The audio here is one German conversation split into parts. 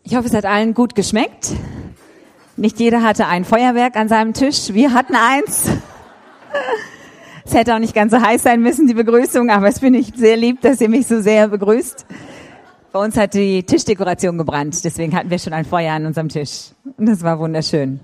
Ich hoffe, es hat allen gut geschmeckt. Nicht jeder hatte ein Feuerwerk an seinem Tisch. Wir hatten eins. Es hätte auch nicht ganz so heiß sein müssen, die Begrüßung, aber es finde ich sehr lieb, dass ihr mich so sehr begrüßt. Bei uns hat die Tischdekoration gebrannt, deswegen hatten wir schon ein Feuer an unserem Tisch. Und das war wunderschön.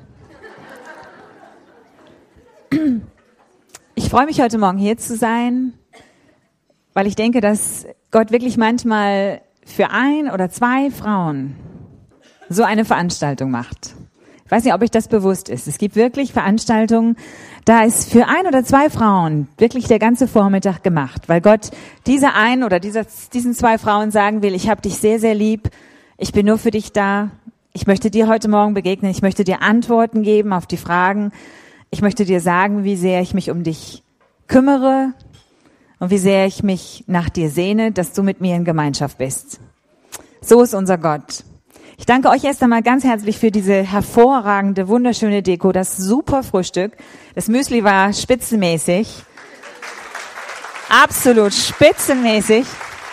Ich freue mich heute Morgen hier zu sein, weil ich denke, dass Gott wirklich manchmal für ein oder zwei Frauen so eine Veranstaltung macht. Ich weiß nicht, ob euch das bewusst ist. Es gibt wirklich Veranstaltungen, da ist für ein oder zwei Frauen wirklich der ganze Vormittag gemacht, weil Gott dieser einen oder diesen zwei Frauen sagen will, ich habe dich sehr, sehr lieb, ich bin nur für dich da, ich möchte dir heute Morgen begegnen, ich möchte dir Antworten geben auf die Fragen, ich möchte dir sagen, wie sehr ich mich um dich kümmere und wie sehr ich mich nach dir sehne, dass du mit mir in Gemeinschaft bist. So ist unser Gott. Ich danke euch erst einmal ganz herzlich für diese hervorragende, wunderschöne Deko, das super Frühstück. Das Müsli war spitzenmäßig. Absolut spitzenmäßig.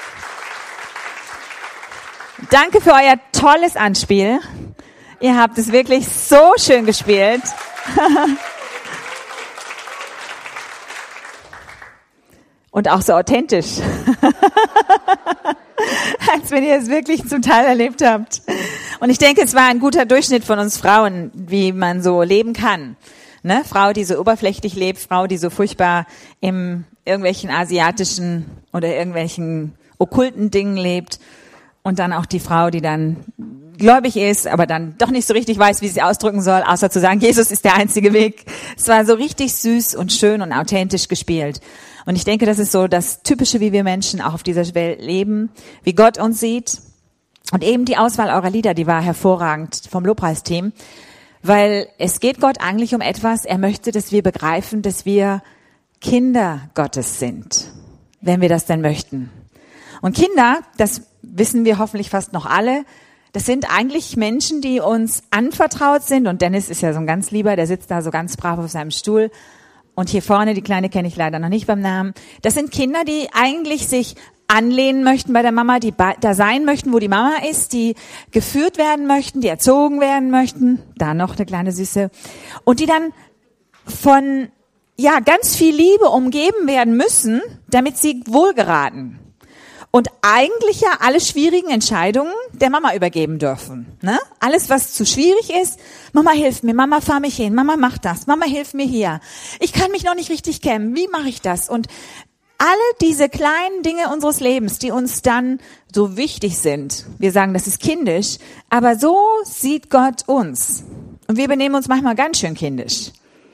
Danke für euer tolles Anspiel. Ihr habt es wirklich so schön gespielt. Und auch so authentisch. Als wenn ihr es wirklich zum Teil erlebt habt. Und ich denke, es war ein guter Durchschnitt von uns Frauen, wie man so leben kann. Ne? Frau, die so oberflächlich lebt, Frau, die so furchtbar in irgendwelchen asiatischen oder irgendwelchen okkulten Dingen lebt. Und dann auch die Frau, die dann gläubig ist, aber dann doch nicht so richtig weiß, wie sie ausdrücken soll, außer zu sagen, Jesus ist der einzige Weg. Es war so richtig süß und schön und authentisch gespielt. Und ich denke, das ist so das Typische, wie wir Menschen auch auf dieser Welt leben, wie Gott uns sieht. Und eben die Auswahl eurer Lieder, die war hervorragend vom Lobpreisteam, weil es geht Gott eigentlich um etwas. Er möchte, dass wir begreifen, dass wir Kinder Gottes sind, wenn wir das denn möchten. Und Kinder, das wissen wir hoffentlich fast noch alle, das sind eigentlich Menschen, die uns anvertraut sind. Und Dennis ist ja so ein ganz Lieber, der sitzt da so ganz brav auf seinem Stuhl. Und hier vorne, die Kleine kenne ich leider noch nicht beim Namen. Das sind Kinder, die eigentlich sich anlehnen möchten bei der Mama, die da sein möchten, wo die Mama ist, die geführt werden möchten, die erzogen werden möchten. Da noch eine kleine Süße. Und die dann von, ganz viel Liebe umgeben werden müssen, damit sie wohlgeraten. Und eigentlich ja alle schwierigen Entscheidungen der Mama übergeben dürfen. Ne? Alles, was zu schwierig ist, Mama hilft mir, Mama fahr mich hin, Mama macht das, Mama hilft mir hier. Ich kann mich noch nicht richtig kämmen, wie mache ich das? Und alle diese kleinen Dinge unseres Lebens, die uns dann so wichtig sind, wir sagen, das ist kindisch, aber so sieht Gott uns. Und wir benehmen uns manchmal ganz schön kindisch.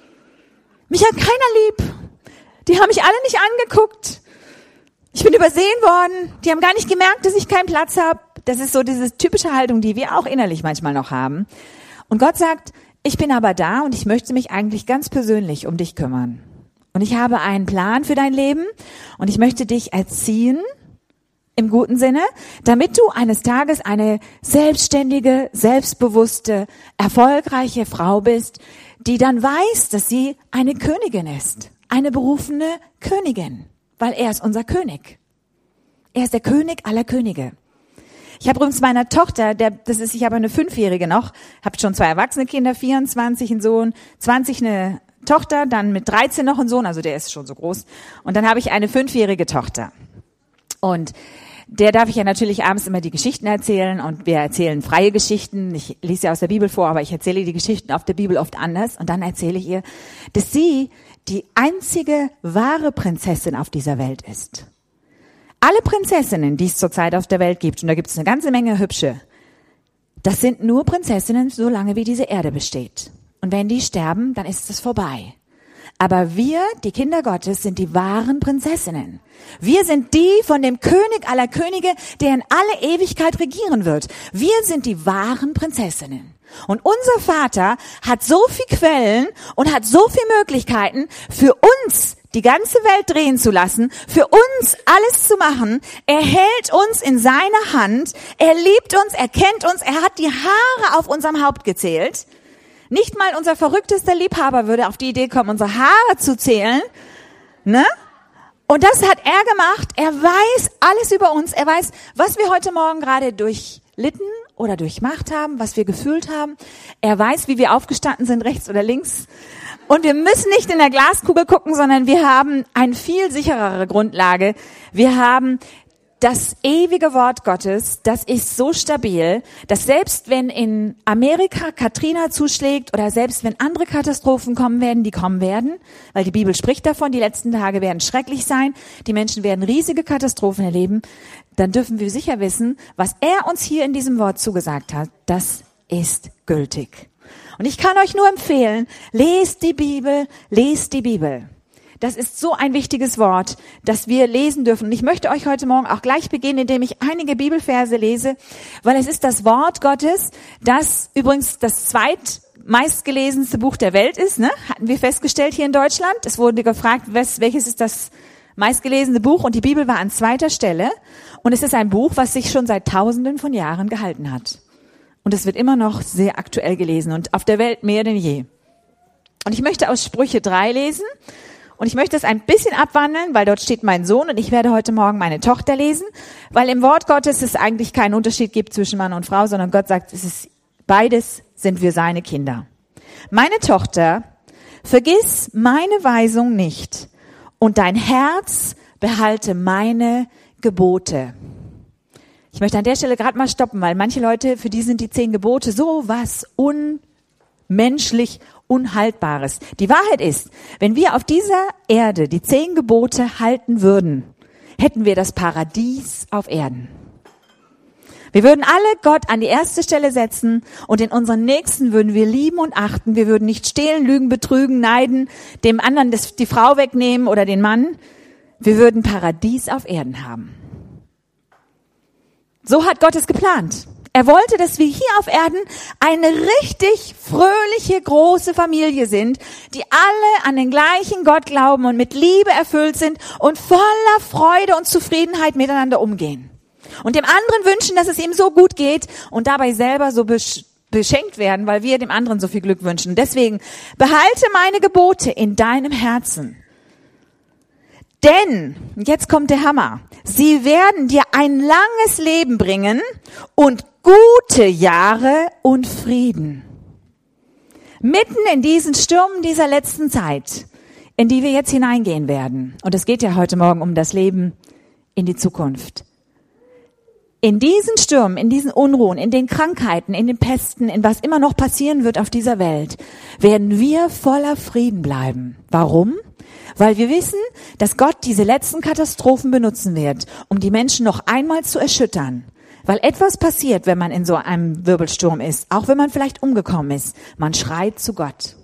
Mich hat keiner lieb. Die haben mich alle nicht angeguckt. Ich bin übersehen worden, die haben gar nicht gemerkt, dass ich keinen Platz habe. Das ist so diese typische Haltung, die wir auch innerlich manchmal noch haben. Und Gott sagt, ich bin aber da und ich möchte mich eigentlich ganz persönlich um dich kümmern. Und ich habe einen Plan für dein Leben und ich möchte dich erziehen, im guten Sinne, damit du eines Tages eine selbstständige, selbstbewusste, erfolgreiche Frau bist, die dann weiß, dass sie eine Königin ist, eine berufene Königin. Weil er ist unser König. Er ist der König aller Könige. Ich habe übrigens meiner Tochter, ich habe eine 5-Jährige noch, habe schon 2 erwachsene Kinder, 24 einen Sohn, 20 eine Tochter, dann mit 13 noch einen Sohn, also der ist schon so groß. Und dann habe ich eine 5-jährige Tochter. Und der darf ich ja natürlich abends immer die Geschichten erzählen und wir erzählen freie Geschichten. Ich lese ja aus der Bibel vor, aber ich erzähle die Geschichten auf der Bibel oft anders. Und dann erzähle ich ihr, dass sie die einzige wahre Prinzessin auf dieser Welt ist. Alle Prinzessinnen, die es zurzeit auf der Welt gibt, und da gibt es eine ganze Menge hübsche, das sind nur Prinzessinnen, solange wie diese Erde besteht. Und wenn die sterben, dann ist es vorbei. Aber wir, die Kinder Gottes, sind die wahren Prinzessinnen. Wir sind die von dem König aller Könige, der in alle Ewigkeit regieren wird. Wir sind die wahren Prinzessinnen. Und unser Vater hat so viel Quellen und hat so viele Möglichkeiten, für uns die ganze Welt drehen zu lassen, für uns alles zu machen. Er hält uns in seiner Hand, er liebt uns, er kennt uns, er hat die Haare auf unserem Haupt gezählt. Nicht mal unser verrücktester Liebhaber würde auf die Idee kommen, unsere Haare zu zählen. Ne? Und das hat er gemacht. Er weiß alles über uns. Er weiß, was wir heute Morgen gerade durchlitten oder durchmacht haben, was wir gefühlt haben. Er weiß, wie wir aufgestanden sind, rechts oder links. Und wir müssen nicht in der Glaskugel gucken, sondern wir haben eine viel sicherere Grundlage. Wir haben das ewige Wort Gottes, das ist so stabil, dass selbst wenn in Amerika Katrina zuschlägt oder selbst wenn andere Katastrophen kommen werden, die kommen werden, weil die Bibel spricht davon, die letzten Tage werden schrecklich sein, die Menschen werden riesige Katastrophen erleben, dann dürfen wir sicher wissen, was er uns hier in diesem Wort zugesagt hat, das ist gültig. Und ich kann euch nur empfehlen, lest die Bibel, lest die Bibel. Das ist so ein wichtiges Wort, das wir lesen dürfen. Und ich möchte euch heute Morgen auch gleich beginnen, indem ich einige Bibelverse lese, weil es ist das Wort Gottes, das übrigens das zweitmeistgelesenste Buch der Welt ist, ne? Hatten wir festgestellt hier in Deutschland. Es wurde gefragt, welches ist das meistgelesene Buch? Und die Bibel war an zweiter Stelle. Und es ist ein Buch, was sich schon seit Tausenden von Jahren gehalten hat. Und es wird immer noch sehr aktuell gelesen und auf der Welt mehr denn je. Und ich möchte aus Sprüche 3 lesen. Und ich möchte es ein bisschen abwandeln, weil dort steht mein Sohn und ich werde heute Morgen meine Tochter lesen, weil im Wort Gottes es eigentlich keinen Unterschied gibt zwischen Mann und Frau, sondern Gott sagt, beides sind wir seine Kinder. Meine Tochter, vergiss meine Weisung nicht und dein Herz behalte meine Gebote. Ich möchte an der Stelle gerade mal stoppen, weil manche Leute, für die sind die 10 Gebote so was unmenschlich Unhaltbares. Die Wahrheit ist, wenn wir auf dieser Erde die 10 Gebote halten würden, hätten wir das Paradies auf Erden. Wir würden alle Gott an die erste Stelle setzen und in unseren Nächsten würden wir lieben und achten. Wir würden nicht stehlen, lügen, betrügen, neiden, dem anderen die Frau wegnehmen oder den Mann. Wir würden Paradies auf Erden haben. So hat Gott es geplant. Er wollte, dass wir hier auf Erden eine richtig fröhliche, große Familie sind, die alle an den gleichen Gott glauben und mit Liebe erfüllt sind und voller Freude und Zufriedenheit miteinander umgehen. Und dem anderen wünschen, dass es ihm so gut geht und dabei selber so beschenkt werden, weil wir dem anderen so viel Glück wünschen. Deswegen behalte meine Gebote in deinem Herzen. Denn, jetzt kommt der Hammer, sie werden dir ein langes Leben bringen und gute Jahre und Frieden. Mitten in diesen Stürmen dieser letzten Zeit, in die wir jetzt hineingehen werden. Und es geht ja heute Morgen um das Leben in die Zukunft. In diesen Stürmen, in diesen Unruhen, in den Krankheiten, in den Pesten, in was immer noch passieren wird auf dieser Welt, werden wir voller Frieden bleiben. Warum? Weil wir wissen, dass Gott diese letzten Katastrophen benutzen wird, um die Menschen noch einmal zu erschüttern. Weil etwas passiert, wenn man in so einem Wirbelsturm ist, auch wenn man vielleicht umgekommen ist. Man schreit zu Gott.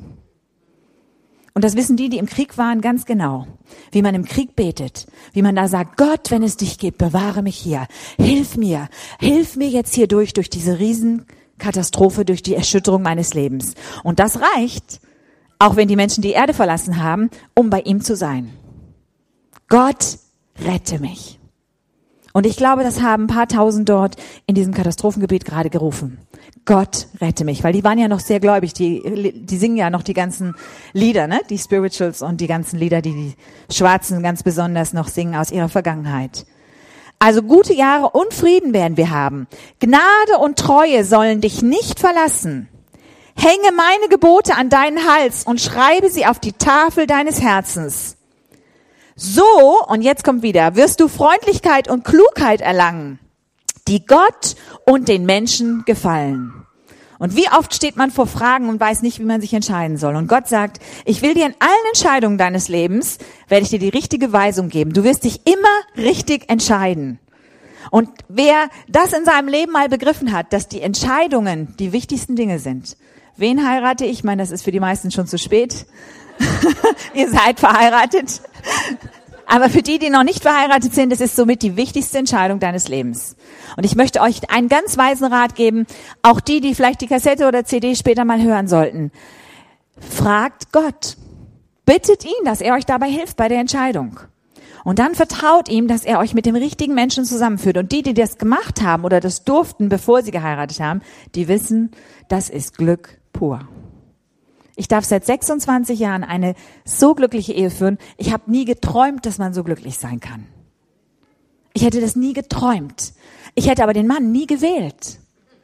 Und das wissen die im Krieg waren, ganz genau. Wie man im Krieg betet, wie man da sagt, Gott, wenn es dich gibt, bewahre mich hier. Hilf mir jetzt hier durch diese Riesenkatastrophe, durch die Erschütterung meines Lebens. Und das reicht, auch wenn die Menschen die Erde verlassen haben, um bei ihm zu sein. Gott, rette mich. Und ich glaube, das haben ein paar Tausend dort in diesem Katastrophengebiet gerade gerufen. Gott, rette mich. Weil die waren ja noch sehr gläubig. Die singen ja noch die ganzen Lieder, ne? Die Spirituals und die ganzen Lieder, die Schwarzen ganz besonders noch singen aus ihrer Vergangenheit. Also gute Jahre und Frieden werden wir haben. Gnade und Treue sollen dich nicht verlassen. Hänge meine Gebote an deinen Hals und schreibe sie auf die Tafel deines Herzens. So, und jetzt kommt wieder, wirst du Freundlichkeit und Klugheit erlangen, die Gott und den Menschen gefallen. Und wie oft steht man vor Fragen und weiß nicht, wie man sich entscheiden soll. Und Gott sagt, ich will dir in allen Entscheidungen deines Lebens, werde ich dir die richtige Weisung geben. Du wirst dich immer richtig entscheiden. Und wer das in seinem Leben mal begriffen hat, dass die Entscheidungen die wichtigsten Dinge sind. Wen heirate ich? Ich meine, das ist für die meisten schon zu spät. Ihr seid verheiratet. Aber für die noch nicht verheiratet sind, das ist somit die wichtigste Entscheidung deines Lebens. Und ich möchte euch einen ganz weisen Rat geben, auch die vielleicht die Kassette oder CD später mal hören sollten. Fragt Gott. Bittet ihn, dass er euch dabei hilft bei der Entscheidung. Und dann vertraut ihm, dass er euch mit dem richtigen Menschen zusammenführt. Und die das gemacht haben oder das durften, bevor sie geheiratet haben, die wissen, das ist Glück pur. Ich darf seit 26 Jahren eine so glückliche Ehe führen. Ich habe nie geträumt, dass man so glücklich sein kann. Ich hätte das nie geträumt. Ich hätte aber den Mann nie gewählt.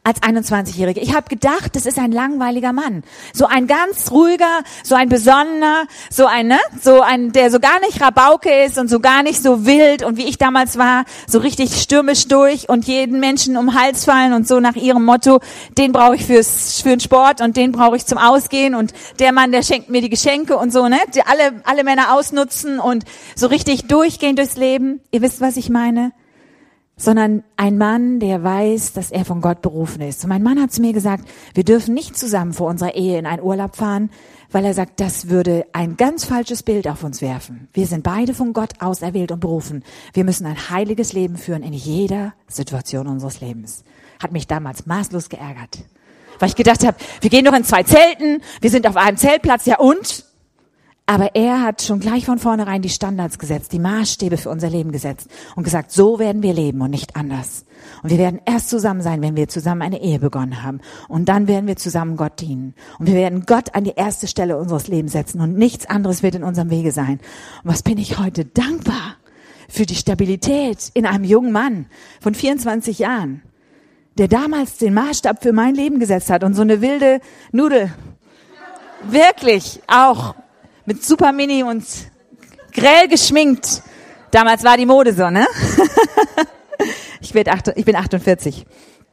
als 21-Jährige. Ich habe gedacht, das ist ein langweiliger Mann. So ein ganz ruhiger, so ein besonnener, so ein, der so gar nicht Rabauke ist und so gar nicht so wild und wie ich damals war, so richtig stürmisch durch und jeden Menschen um den Hals fallen und so nach ihrem Motto, den brauche ich für den Sport und den brauche ich zum Ausgehen und der Mann, der schenkt mir die Geschenke und so, ne? Die alle Männer ausnutzen und so richtig durchgehen durchs Leben. Ihr wisst, was ich meine? Sondern ein Mann, der weiß, dass er von Gott berufen ist. Und mein Mann hat zu mir gesagt, wir dürfen nicht zusammen vor unserer Ehe in einen Urlaub fahren, weil er sagt, das würde ein ganz falsches Bild auf uns werfen. Wir sind beide von Gott auserwählt und berufen. Wir müssen ein heiliges Leben führen in jeder Situation unseres Lebens. Hat mich damals maßlos geärgert. Weil ich gedacht habe, wir gehen doch in 2 Zelten, wir sind auf einem Zeltplatz, ja und? Aber er hat schon gleich von vornherein die Standards gesetzt, die Maßstäbe für unser Leben gesetzt und gesagt, so werden wir leben und nicht anders. Und wir werden erst zusammen sein, wenn wir zusammen eine Ehe begonnen haben. Und dann werden wir zusammen Gott dienen. Und wir werden Gott an die erste Stelle unseres Lebens setzen und nichts anderes wird in unserem Wege sein. Und was bin ich heute dankbar für die Stabilität in einem jungen Mann von 24 Jahren, der damals den Maßstab für mein Leben gesetzt hat und so eine wilde Nudel wirklich auch mit Super Mini und grell geschminkt. Damals war die Mode so, ne? Ich bin 48.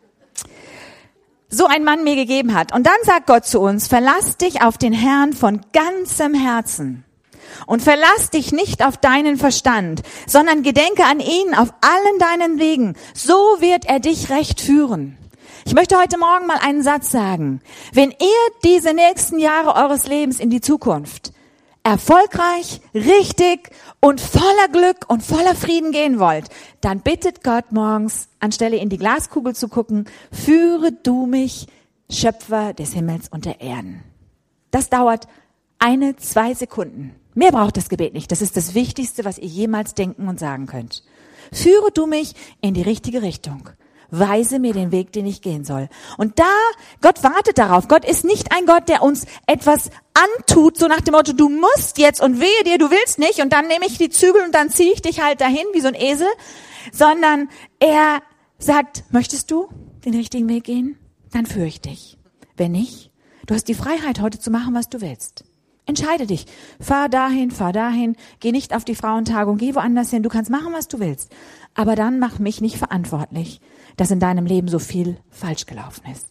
So ein Mann mir gegeben hat. Und dann sagt Gott zu uns, verlass dich auf den Herrn von ganzem Herzen. Und verlass dich nicht auf deinen Verstand, sondern gedenke an ihn auf allen deinen Wegen. So wird er dich recht führen. Ich möchte heute Morgen mal einen Satz sagen. Wenn ihr diese nächsten Jahre eures Lebens in die Zukunft erfolgreich, richtig und voller Glück und voller Frieden gehen wollt, dann bittet Gott morgens, anstelle in die Glaskugel zu gucken, führe du mich, Schöpfer des Himmels und der Erden. Das dauert 1-2 Sekunden. Mehr braucht das Gebet nicht. Das ist das Wichtigste, was ihr jemals denken und sagen könnt. Führe du mich in die richtige Richtung. Weise mir den Weg, den ich gehen soll. Und Gott wartet darauf. Gott ist nicht ein Gott, der uns etwas antut, so nach dem Motto, du musst jetzt und wehe dir, du willst nicht und dann nehme ich die Zügel und dann ziehe ich dich halt dahin wie so ein Esel, sondern er sagt, möchtest du den richtigen Weg gehen? Dann führe ich dich. Wenn nicht, du hast die Freiheit, heute zu machen, was du willst. Entscheide dich. Fahr dahin, geh nicht auf die Frauentagung, geh woanders hin, du kannst machen, was du willst. Aber dann mach mich nicht verantwortlich, dass in deinem Leben so viel falsch gelaufen ist.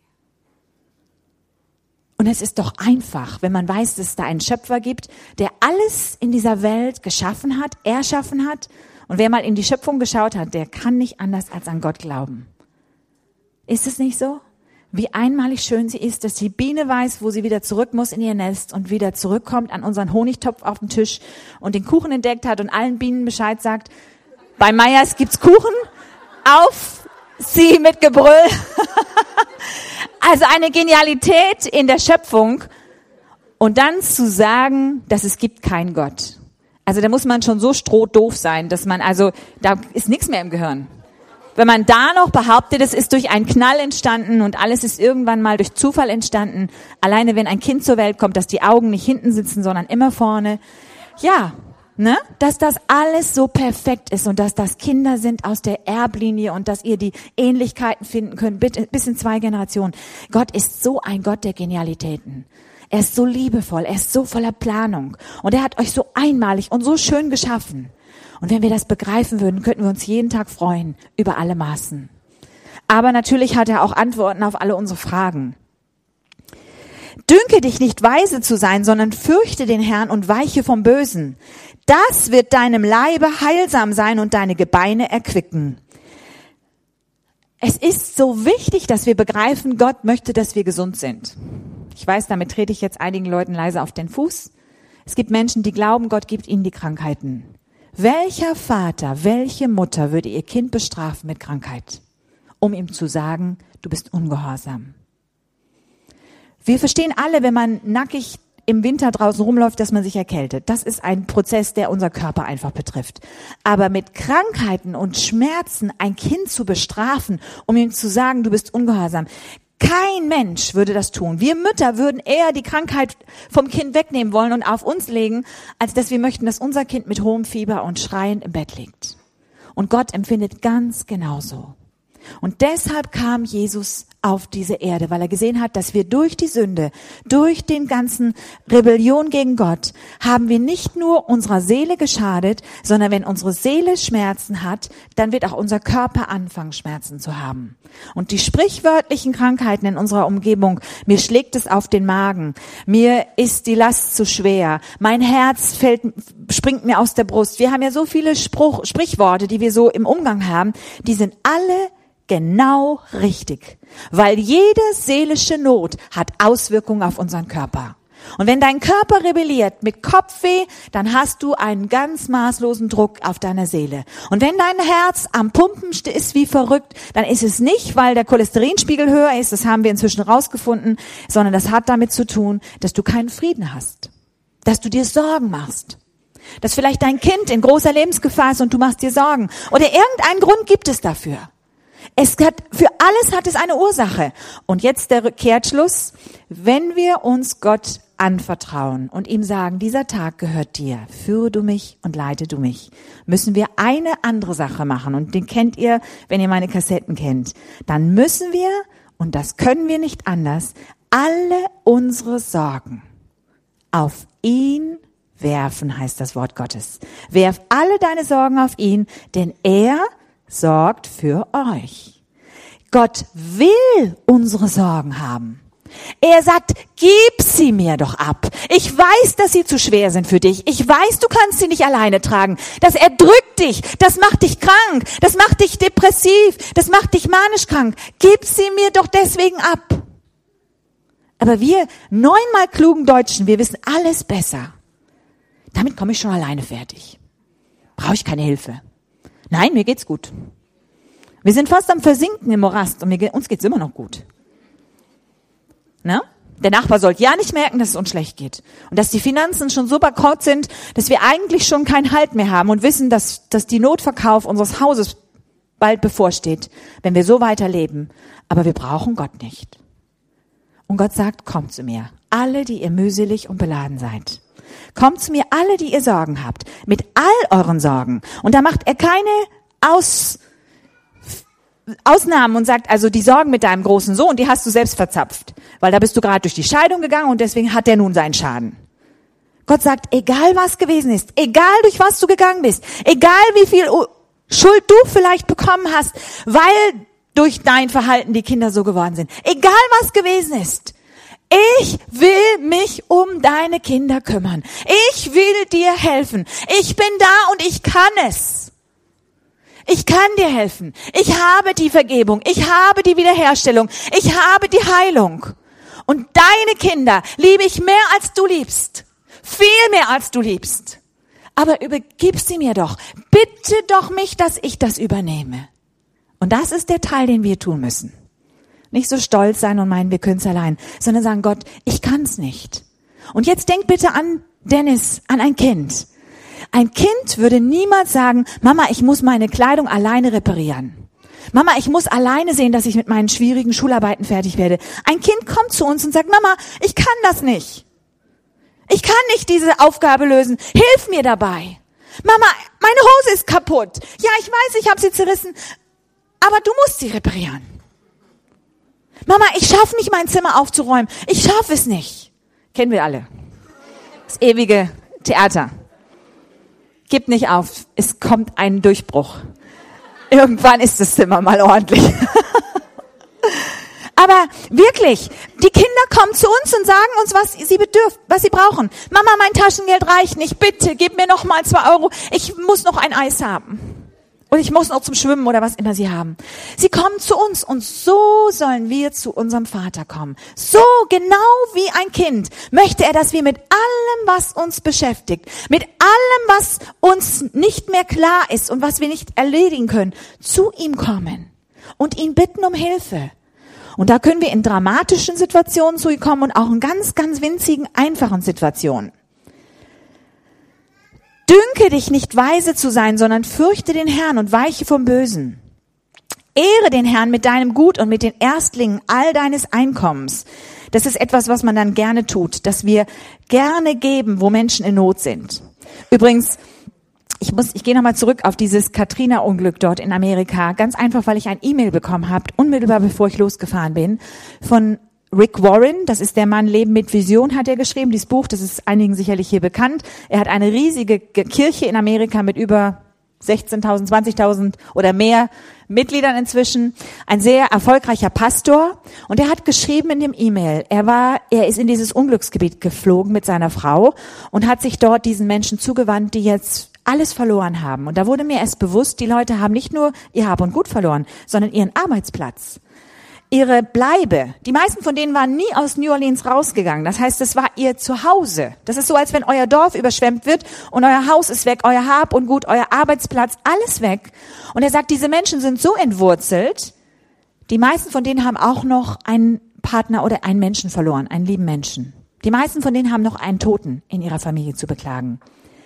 Und es ist doch einfach, wenn man weiß, dass es da einen Schöpfer gibt, der alles in dieser Welt geschaffen hat, erschaffen hat. Und wer mal in die Schöpfung geschaut hat, der kann nicht anders als an Gott glauben. Ist es nicht so? Wie einmalig schön sie ist, dass die Biene weiß, wo sie wieder zurück muss in ihr Nest und wieder zurückkommt an unseren Honigtopf auf dem Tisch und den Kuchen entdeckt hat und allen Bienen Bescheid sagt, bei Meyers gibt's Kuchen, auf sie mit Gebrüll. Also eine Genialität in der Schöpfung und dann zu sagen, dass es gibt keinen Gott. Also da muss man schon so strohdoof sein, dass da ist nichts mehr im Gehirn. Wenn man da noch behauptet, es ist durch einen Knall entstanden und alles ist irgendwann mal durch Zufall entstanden, alleine wenn ein Kind zur Welt kommt, dass die Augen nicht hinten sitzen, sondern immer vorne. Ja, ne? Dass das alles so perfekt ist und dass das Kinder sind aus der Erblinie und dass ihr die Ähnlichkeiten finden könnt, bis in 2 Generationen. Gott ist so ein Gott der Genialitäten. Er ist so liebevoll, er ist so voller Planung und er hat euch so einmalig und so schön geschaffen. Und wenn wir das begreifen würden, könnten wir uns jeden Tag freuen über alle Maßen. Aber natürlich hat er auch Antworten auf alle unsere Fragen. Dünke dich nicht weise zu sein, sondern fürchte den Herrn und weiche vom Bösen. Das wird deinem Leibe heilsam sein und deine Gebeine erquicken. Es ist so wichtig, dass wir begreifen, Gott möchte, dass wir gesund sind. Ich weiß, damit trete ich jetzt einigen Leuten leise auf den Fuß. Es gibt Menschen, die glauben, Gott gibt ihnen die Krankheiten. Welcher Vater, welche Mutter würde ihr Kind bestrafen mit Krankheit, um ihm zu sagen, du bist ungehorsam? Wir verstehen alle, wenn man nackig im Winter draußen rumläuft, dass man sich erkältet. Das ist ein Prozess, der unser Körper einfach betrifft. Aber mit Krankheiten und Schmerzen ein Kind zu bestrafen, um ihm zu sagen, du bist ungehorsam, kein Mensch würde das tun. Wir Mütter würden eher die Krankheit vom Kind wegnehmen wollen und auf uns legen, als dass wir möchten, dass unser Kind mit hohem Fieber und schreiend im Bett liegt. Und Gott empfindet ganz genauso. Und deshalb kam Jesus auf diese Erde, weil er gesehen hat, dass wir durch die Sünde, durch den ganzen Rebellion gegen Gott, haben wir nicht nur unserer Seele geschadet, sondern wenn unsere Seele Schmerzen hat, dann wird auch unser Körper anfangen, Schmerzen zu haben. Und die sprichwörtlichen Krankheiten in unserer Umgebung, mir schlägt es auf den Magen, mir ist die Last zu schwer, mein Herz springt mir aus der Brust. Wir haben ja so viele Sprichworte, die wir so im Umgang haben, die sind alle genau richtig, weil jede seelische Not hat Auswirkungen auf unseren Körper. Und wenn dein Körper rebelliert mit Kopfweh, dann hast du einen ganz maßlosen Druck auf deiner Seele. Und wenn dein Herz am Pumpen ist wie verrückt, dann ist es nicht, weil der Cholesterinspiegel höher ist, das haben wir inzwischen rausgefunden, sondern das hat damit zu tun, dass du keinen Frieden hast, dass du dir Sorgen machst, dass vielleicht dein Kind in großer Lebensgefahr ist und du machst dir Sorgen. Oder irgendeinen Grund gibt es dafür. Für alles hat es eine Ursache. Und jetzt der Kehrschluss. Wenn wir uns Gott anvertrauen und ihm sagen, dieser Tag gehört dir, führe du mich und leite du mich, müssen wir eine andere Sache machen. Und den kennt ihr, wenn ihr meine Kassetten kennt. Dann müssen wir, und das können wir nicht anders, alle unsere Sorgen auf ihn werfen, heißt das Wort Gottes. Werf alle deine Sorgen auf ihn, denn er sorgt für euch. Gott will unsere Sorgen haben. Er sagt, gib sie mir doch ab. Ich weiß, dass sie zu schwer sind für dich. Ich weiß, du kannst sie nicht alleine tragen. Das erdrückt dich. Das macht dich krank. Das macht dich depressiv. Das macht dich manisch krank. Gib sie mir doch deswegen ab. Aber wir 9-mal klugen Deutschen, wir wissen alles besser. Damit komme ich schon alleine fertig. Brauche ich keine Hilfe. Nein, mir geht's gut. Wir sind fast am Versinken im Morast und uns geht's immer noch gut. Na? Der Nachbar sollte ja nicht merken, dass es uns schlecht geht. Und dass die Finanzen schon so bankrott sind, dass wir eigentlich schon keinen Halt mehr haben und wissen, dass die Notverkauf unseres Hauses bald bevorsteht, wenn wir so weiterleben. Aber wir brauchen Gott nicht. Und Gott sagt, kommt zu mir, alle, die ihr mühselig und beladen seid. Kommt zu mir, alle, die ihr Sorgen habt, mit all euren Sorgen. Und da macht er keine Ausnahmen und sagt, also die Sorgen mit deinem großen Sohn, die hast du selbst verzapft. Weil da bist du gerade durch die Scheidung gegangen und deswegen hat der nun seinen Schaden. Gott sagt, egal was gewesen ist, egal durch was du gegangen bist, egal wie viel Schuld du vielleicht bekommen hast, weil durch dein Verhalten die Kinder so geworden sind. Egal was gewesen ist. Ich will mich um deine Kinder kümmern. Ich will dir helfen. Ich bin da und ich kann es. Ich kann dir helfen. Ich habe die Vergebung. Ich habe die Wiederherstellung. Ich habe die Heilung. Und deine Kinder liebe ich mehr als du liebst. Viel mehr als du liebst. Aber übergib sie mir doch. Bitte doch mich, dass ich das übernehme. Und das ist der Teil, den wir tun müssen. Nicht so stolz sein und meinen, wir können es allein, sondern sagen, Gott, ich kann's nicht. Und jetzt denk bitte an Dennis, an ein Kind. Ein Kind würde niemals sagen, Mama, ich muss meine Kleidung alleine reparieren. Mama, ich muss alleine sehen, dass ich mit meinen schwierigen Schularbeiten fertig werde. Ein Kind kommt zu uns und sagt, Mama, ich kann das nicht. Ich kann nicht diese Aufgabe lösen. Hilf mir dabei. Mama, meine Hose ist kaputt. Ja, ich weiß, ich habe sie zerrissen, aber du musst sie reparieren. Mama, ich schaffe nicht, mein Zimmer aufzuräumen. Ich schaffe es nicht. Kennen wir alle. Das ewige Theater. Gib nicht auf. Es kommt ein Durchbruch. Irgendwann ist das Zimmer mal ordentlich. Aber wirklich, die Kinder kommen zu uns und sagen uns, was sie brauchen. Mama, mein Taschengeld reicht nicht. Bitte, gib mir noch mal 2 Euro. Ich muss noch ein Eis haben. Und ich muss noch zum Schwimmen oder was immer sie haben. Sie kommen zu uns und so sollen wir zu unserem Vater kommen. So genau wie ein Kind möchte er, dass wir mit allem, was uns beschäftigt, mit allem, was uns nicht mehr klar ist und was wir nicht erledigen können, zu ihm kommen und ihn bitten um Hilfe. Und da können wir in dramatischen Situationen zu ihm kommen und auch in ganz, ganz winzigen, einfachen Situationen. Dünke dich nicht weise zu sein, sondern fürchte den Herrn und weiche vom Bösen. Ehre den Herrn mit deinem Gut und mit den Erstlingen all deines Einkommens. Das ist etwas, was man dann gerne tut, dass wir gerne geben, wo Menschen in Not sind. Übrigens, ich gehe nochmal zurück auf dieses Katrina-Unglück dort in Amerika. Ganz einfach, weil ich ein E-Mail bekommen habe, unmittelbar bevor ich losgefahren bin, von Rick Warren. Das ist der Mann, Leben mit Vision hat er geschrieben. Dieses Buch, das ist einigen sicherlich hier bekannt. Er hat eine riesige Kirche in Amerika mit über 16.000, 20.000 oder mehr Mitgliedern inzwischen. Ein sehr erfolgreicher Pastor. Und er hat geschrieben in dem E-Mail, er ist in dieses Unglücksgebiet geflogen mit seiner Frau und hat sich dort diesen Menschen zugewandt, die jetzt alles verloren haben. Und da wurde mir erst bewusst, die Leute haben nicht nur ihr Hab und Gut verloren, sondern ihren Arbeitsplatz, ihre Bleibe. Die meisten von denen waren nie aus New Orleans rausgegangen. Das heißt, das war ihr Zuhause. Das ist so, als wenn euer Dorf überschwemmt wird und euer Haus ist weg, euer Hab und Gut, euer Arbeitsplatz, alles weg. Und er sagt, diese Menschen sind so entwurzelt, die meisten von denen haben auch noch einen Partner oder einen Menschen verloren, einen lieben Menschen. Die meisten von denen haben noch einen Toten in ihrer Familie zu beklagen.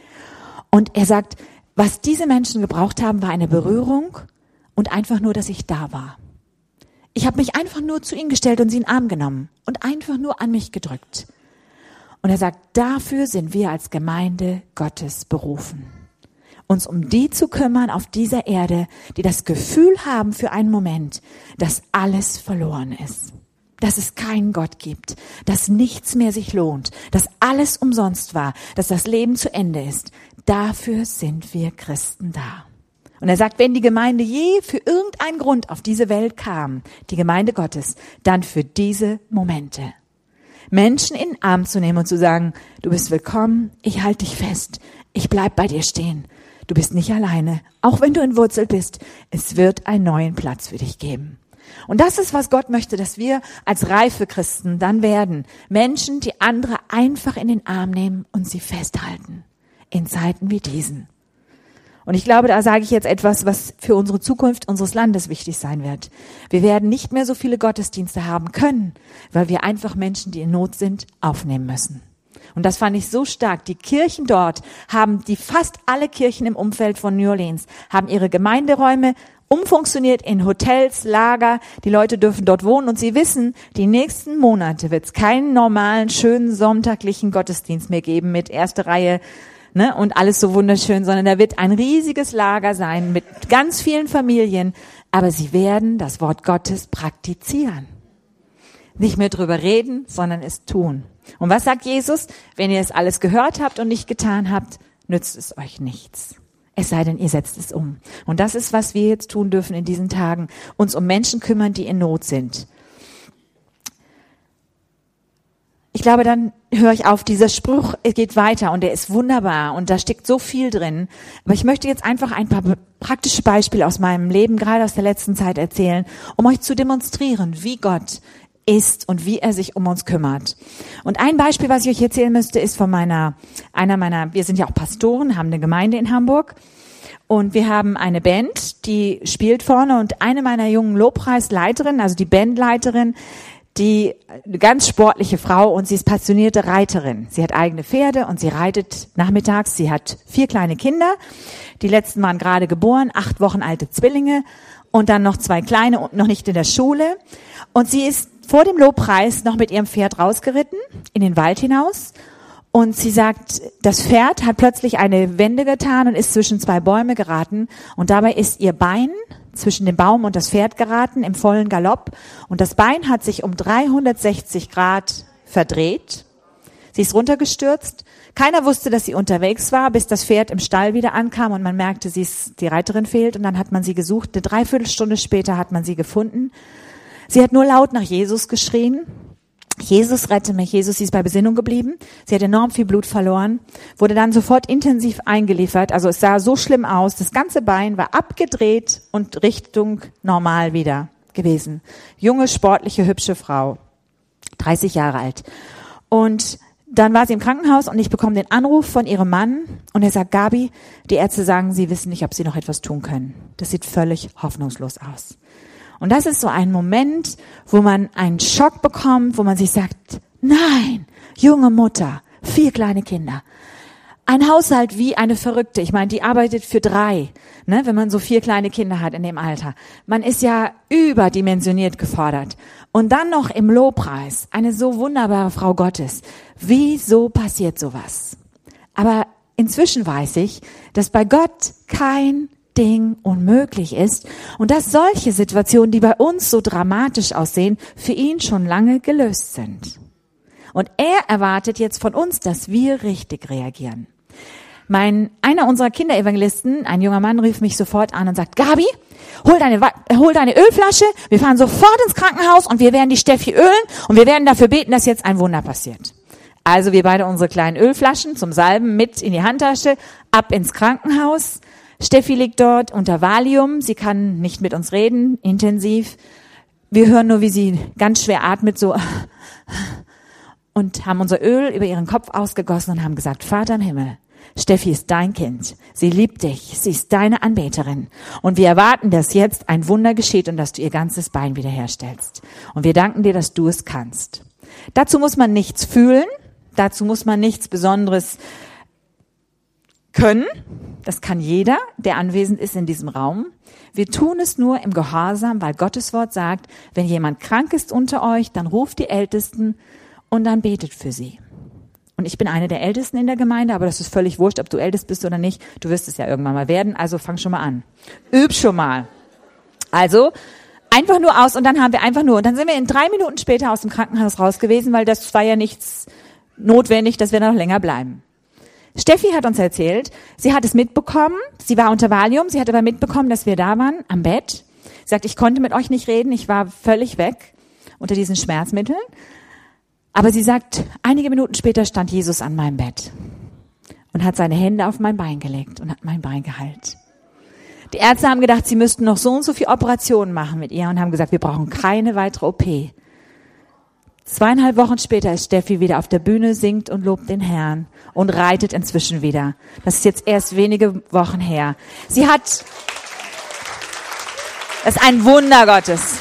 Und er sagt, was diese Menschen gebraucht haben, war eine Berührung und einfach nur, dass ich da war. Ich habe mich einfach nur zu ihnen gestellt und sie in den Arm genommen und einfach nur an mich gedrückt. Und er sagt, dafür sind wir als Gemeinde Gottes berufen. Uns um die zu kümmern auf dieser Erde, die das Gefühl haben für einen Moment, dass alles verloren ist. Dass es keinen Gott gibt, dass nichts mehr sich lohnt, dass alles umsonst war, dass das Leben zu Ende ist. Dafür sind wir Christen da. Und er sagt, wenn die Gemeinde je für irgendeinen Grund auf diese Welt kam, die Gemeinde Gottes, dann für diese Momente. Menschen in den Arm zu nehmen und zu sagen, du bist willkommen, ich halte dich fest, ich bleib bei dir stehen. Du bist nicht alleine, auch wenn du entwurzelt bist. Es wird einen neuen Platz für dich geben. Und das ist, was Gott möchte, dass wir als reife Christen dann werden. Menschen, die andere einfach in den Arm nehmen und sie festhalten. In Zeiten wie diesen. Und ich glaube, da sage ich jetzt etwas, was für unsere Zukunft unseres Landes wichtig sein wird. Wir werden nicht mehr so viele Gottesdienste haben können, weil wir einfach Menschen, die in Not sind, aufnehmen müssen. Und das fand ich so stark. Die Kirchen dort fast alle Kirchen im Umfeld von New Orleans haben ihre Gemeinderäume umfunktioniert in Hotels, Lager. Die Leute dürfen dort wohnen und sie wissen, die nächsten Monate wird es keinen normalen, schönen, sonntaglichen Gottesdienst mehr geben mit erste Reihe, und alles so wunderschön, sondern da wird ein riesiges Lager sein mit ganz vielen Familien, aber sie werden das Wort Gottes praktizieren. Nicht mehr drüber reden, sondern es tun. Und was sagt Jesus? Wenn ihr es alles gehört habt und nicht getan habt, nützt es euch nichts. Es sei denn, ihr setzt es um. Und das ist, was wir jetzt tun dürfen in diesen Tagen. Uns um Menschen kümmern, die in Not sind. Ich glaube, dann höre ich auf. Dieser Spruch geht weiter und der ist wunderbar und da steckt so viel drin. Aber ich möchte jetzt einfach ein paar praktische Beispiele aus meinem Leben, gerade aus der letzten Zeit erzählen, um euch zu demonstrieren, wie Gott ist und wie er sich um uns kümmert. Und ein Beispiel, was ich euch erzählen müsste, ist von wir sind ja auch Pastoren, haben eine Gemeinde in Hamburg und wir haben eine Band, die spielt vorne und eine meiner jungen Lobpreisleiterinnen, also die Bandleiterin, die eine ganz sportliche Frau und sie ist passionierte Reiterin. Sie hat eigene Pferde und sie reitet nachmittags. Sie hat 4 kleine Kinder. Die letzten waren gerade geboren, 8 Wochen alte Zwillinge und dann noch 2 kleine und noch nicht in der Schule. Und sie ist vor dem Lobpreis noch mit ihrem Pferd rausgeritten, in den Wald hinaus. Und sie sagt, das Pferd hat plötzlich eine Wende getan und ist zwischen 2 Bäume geraten. Und dabei ist ihr Bein zwischen dem Baum und das Pferd geraten im vollen Galopp. Und das Bein hat sich um 360 Grad verdreht. Sie ist runtergestürzt. Keiner wusste, dass sie unterwegs war, bis das Pferd im Stall wieder ankam und man merkte, die Reiterin fehlt. Und dann hat man sie gesucht. Eine Dreiviertelstunde später hat man sie gefunden. Sie hat nur laut nach Jesus geschrien. Jesus, rette mich. Jesus, sie ist bei Besinnung geblieben. Sie hat enorm viel Blut verloren, wurde dann sofort intensiv eingeliefert. Also es sah so schlimm aus. Das ganze Bein war abgedreht und Richtung normal wieder gewesen. Junge, sportliche, hübsche Frau. 30 Jahre alt. Und dann war sie im Krankenhaus und ich bekomme den Anruf von ihrem Mann und er sagt, Gabi, die Ärzte sagen, sie wissen nicht, ob sie noch etwas tun können. Das sieht völlig hoffnungslos aus. Und das ist so ein Moment, wo man einen Schock bekommt, wo man sich sagt, nein, junge Mutter, 4 kleine Kinder. Ein Haushalt wie eine Verrückte. Ich meine, die arbeitet für 3, wenn man so 4 kleine Kinder hat in dem Alter. Man ist ja überdimensioniert gefordert. Und dann noch im Lobpreis, eine so wunderbare Frau Gottes. Wieso passiert sowas? Aber inzwischen weiß ich, dass bei Gott kein Ding unmöglich ist und dass solche Situationen, die bei uns so dramatisch aussehen, für ihn schon lange gelöst sind. Und er erwartet jetzt von uns, dass wir richtig reagieren. Einer unserer Kinderevangelisten, ein junger Mann, rief mich sofort an und sagt, Gabi, hol deine Ölflasche, wir fahren sofort ins Krankenhaus und wir werden die Steffi ölen und wir werden dafür beten, dass jetzt ein Wunder passiert. Also wir beide unsere kleinen Ölflaschen zum Salben mit in die Handtasche, ab ins Krankenhaus. Steffi liegt dort unter Valium, sie kann nicht mit uns reden, intensiv. Wir hören nur, wie sie ganz schwer atmet, so, und haben unser Öl über ihren Kopf ausgegossen und haben gesagt, Vater im Himmel, Steffi ist dein Kind. Sie liebt dich. Sie ist deine Anbeterin. Und wir erwarten, dass jetzt ein Wunder geschieht und dass du ihr ganzes Bein wiederherstellst. Und wir danken dir, dass du es kannst. Dazu muss man nichts fühlen. Dazu muss man nichts Besonderes können. Das kann jeder, der anwesend ist in diesem Raum. Wir tun es nur im Gehorsam, weil Gottes Wort sagt, wenn jemand krank ist unter euch, dann ruft die Ältesten und dann betet für sie. Und ich bin eine der Ältesten in der Gemeinde, aber das ist völlig wurscht, ob du ältest bist oder nicht. Du wirst es ja irgendwann mal werden, also fang schon mal an. Üb schon mal. Also einfach nur aus und dann haben wir einfach nur. Und dann sind wir in 3 Minuten später aus dem Krankenhaus raus gewesen, weil das war ja nichts notwendig, dass wir noch länger bleiben. Steffi hat uns erzählt, sie hat es mitbekommen, sie war unter Valium, sie hat aber mitbekommen, dass wir da waren, am Bett. Sie sagt, ich konnte mit euch nicht reden, ich war völlig weg unter diesen Schmerzmitteln. Aber sie sagt, einige Minuten später stand Jesus an meinem Bett und hat seine Hände auf mein Bein gelegt und hat mein Bein geheilt. Die Ärzte haben gedacht, sie müssten noch so und so viel Operationen machen mit ihr und haben gesagt, wir brauchen keine weitere OP. 2,5 Wochen später ist Steffi wieder auf der Bühne, singt und lobt den Herrn und reitet inzwischen wieder. Das ist jetzt erst wenige Wochen her. Das ist ein Wunder Gottes.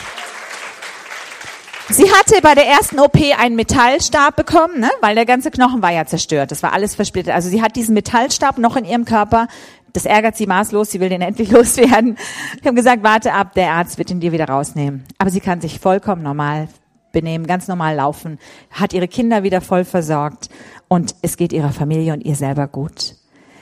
Sie hatte bei der ersten OP einen Metallstab bekommen, ne? Weil der ganze Knochen war ja zerstört. Das war alles versplittert. Also sie hat diesen Metallstab noch in ihrem Körper. Das ärgert sie maßlos. Sie will den endlich loswerden. Ich habe gesagt, warte ab, der Arzt wird ihn dir wieder rausnehmen. Aber sie kann sich vollkommen normal benehmen, ganz normal laufen, hat ihre Kinder wieder voll versorgt und es geht ihrer Familie und ihr selber gut.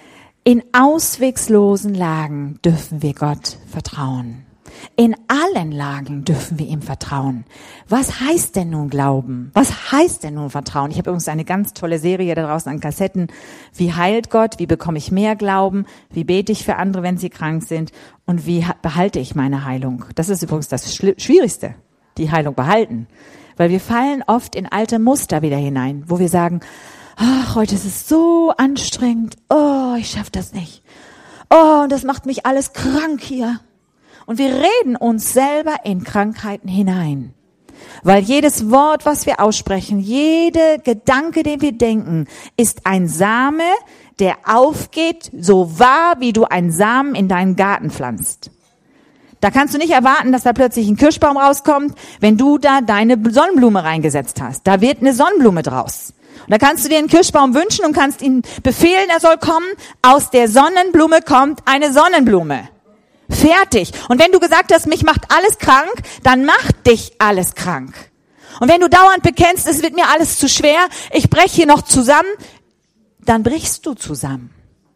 In auswegslosen Lagen dürfen wir Gott vertrauen. In allen Lagen dürfen wir ihm vertrauen. Was heißt denn nun Glauben? Was heißt denn nun Vertrauen? Ich habe übrigens eine ganz tolle Serie da draußen an Kassetten. Wie heilt Gott? Wie bekomme ich mehr Glauben? Wie bete ich für andere, wenn sie krank sind? Und wie behalte ich meine Heilung? Das ist übrigens das Schwierigste, die Heilung behalten. Weil wir fallen oft in alte Muster wieder hinein, wo wir sagen, ach, heute ist es so anstrengend. Oh, ich schaffe das nicht. Oh, und das macht mich alles krank hier. Und wir reden uns selber in Krankheiten hinein. Weil jedes Wort, was wir aussprechen, jeder Gedanke, den wir denken, ist ein Same, der aufgeht, so wahr, wie du einen Samen in deinen Garten pflanzt. Da kannst du nicht erwarten, dass da plötzlich ein Kirschbaum rauskommt, wenn du da deine Sonnenblume reingesetzt hast. Da wird eine Sonnenblume draus. Und da kannst du dir einen Kirschbaum wünschen und kannst ihm befehlen, er soll kommen. Aus der Sonnenblume kommt eine Sonnenblume. Fertig. Und wenn du gesagt hast, mich macht alles krank, dann macht dich alles krank. Und wenn du dauernd bekennst, es wird mir alles zu schwer, ich breche hier noch zusammen, dann brichst du zusammen.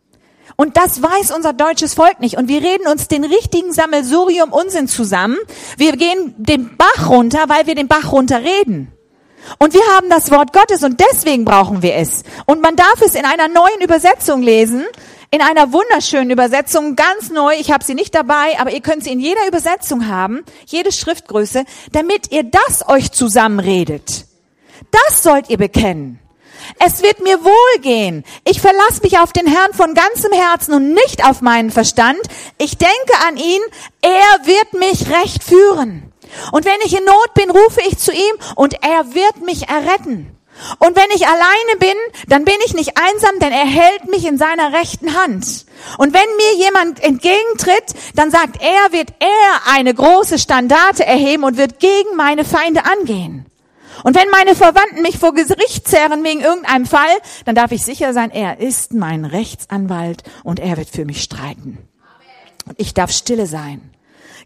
Und das weiß unser deutsches Volk nicht. Und wir reden uns den richtigen Sammelsurium-Unsinn zusammen. Wir gehen den Bach runter, weil wir den Bach runter reden. Und wir haben das Wort Gottes und deswegen brauchen wir es. Und man darf es in einer neuen Übersetzung lesen, in einer wunderschönen Übersetzung, ganz neu. Ich habe sie nicht dabei, aber ihr könnt sie in jeder Übersetzung haben, jede Schriftgröße, damit ihr das euch zusammenredet. Das sollt ihr bekennen. Es wird mir wohlgehen. Ich verlasse mich auf den Herrn von ganzem Herzen und nicht auf meinen Verstand. Ich denke an ihn, er wird mich recht führen. Und wenn ich in Not bin, rufe ich zu ihm und er wird mich erretten. Und wenn ich alleine bin, dann bin ich nicht einsam, denn er hält mich in seiner rechten Hand. Und wenn mir jemand entgegentritt, dann sagt er, wird er eine große Standarte erheben und wird gegen meine Feinde angehen. Und wenn meine Verwandten mich vor Gericht zerren wegen irgendeinem Fall, dann darf ich sicher sein, er ist mein Rechtsanwalt und er wird für mich streiten. Und ich darf stille sein.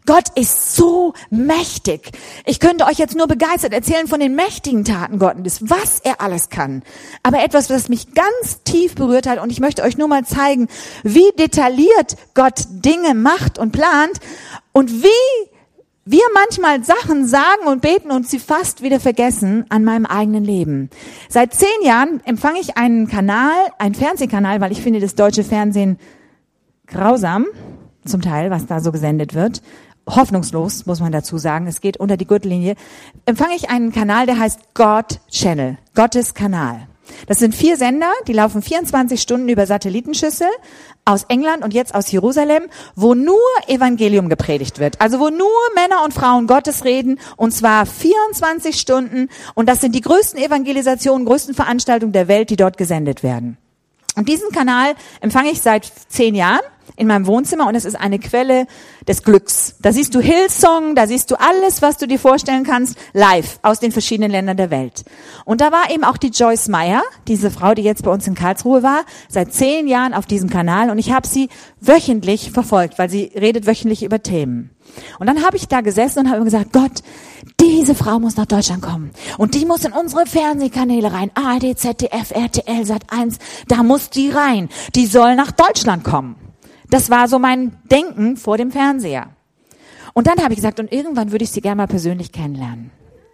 Gott ist so mächtig. Ich könnte euch jetzt nur begeistert erzählen von den mächtigen Taten Gottes, was er alles kann. Aber etwas, was mich ganz tief berührt hat, und ich möchte euch nur mal zeigen, wie detailliert Gott Dinge macht und plant und wie wir manchmal Sachen sagen und beten und sie fast wieder vergessen an meinem eigenen Leben. Seit 10 Jahren empfange ich einen Fernsehkanal, weil ich finde das deutsche Fernsehen grausam, zum Teil, was da so gesendet wird. Hoffnungslos, muss man dazu sagen. Es geht unter die Gürtellinie. Empfange ich einen Kanal, der heißt God Channel, Gottes Kanal. Das sind 4 Sender, die laufen 24 Stunden über Satellitenschüssel aus England und jetzt aus Jerusalem, wo nur Evangelium gepredigt wird. Also wo nur Männer und Frauen Gottes reden, und zwar 24 Stunden. Und das sind die größten Evangelisationen, größten Veranstaltungen der Welt, die dort gesendet werden. Und diesen Kanal empfange ich seit 10 Jahren in meinem Wohnzimmer, und es ist eine Quelle des Glücks. Da siehst du Hillsong, da siehst du alles, was du dir vorstellen kannst, live aus den verschiedenen Ländern der Welt. Und da war eben auch die Joyce Meyer, diese Frau, die jetzt bei uns in Karlsruhe war, seit 10 Jahren auf diesem Kanal, und ich habe sie wöchentlich verfolgt, weil sie redet wöchentlich über Themen. Und dann habe ich da gesessen und habe gesagt, Gott, diese Frau muss nach Deutschland kommen. Und die muss in unsere Fernsehkanäle rein. ARD, ZDF, RTL, Sat1, da muss die rein. Die soll nach Deutschland kommen. Das war so mein Denken vor dem Fernseher. Und dann habe ich gesagt, und irgendwann würde ich sie gerne mal persönlich kennenlernen.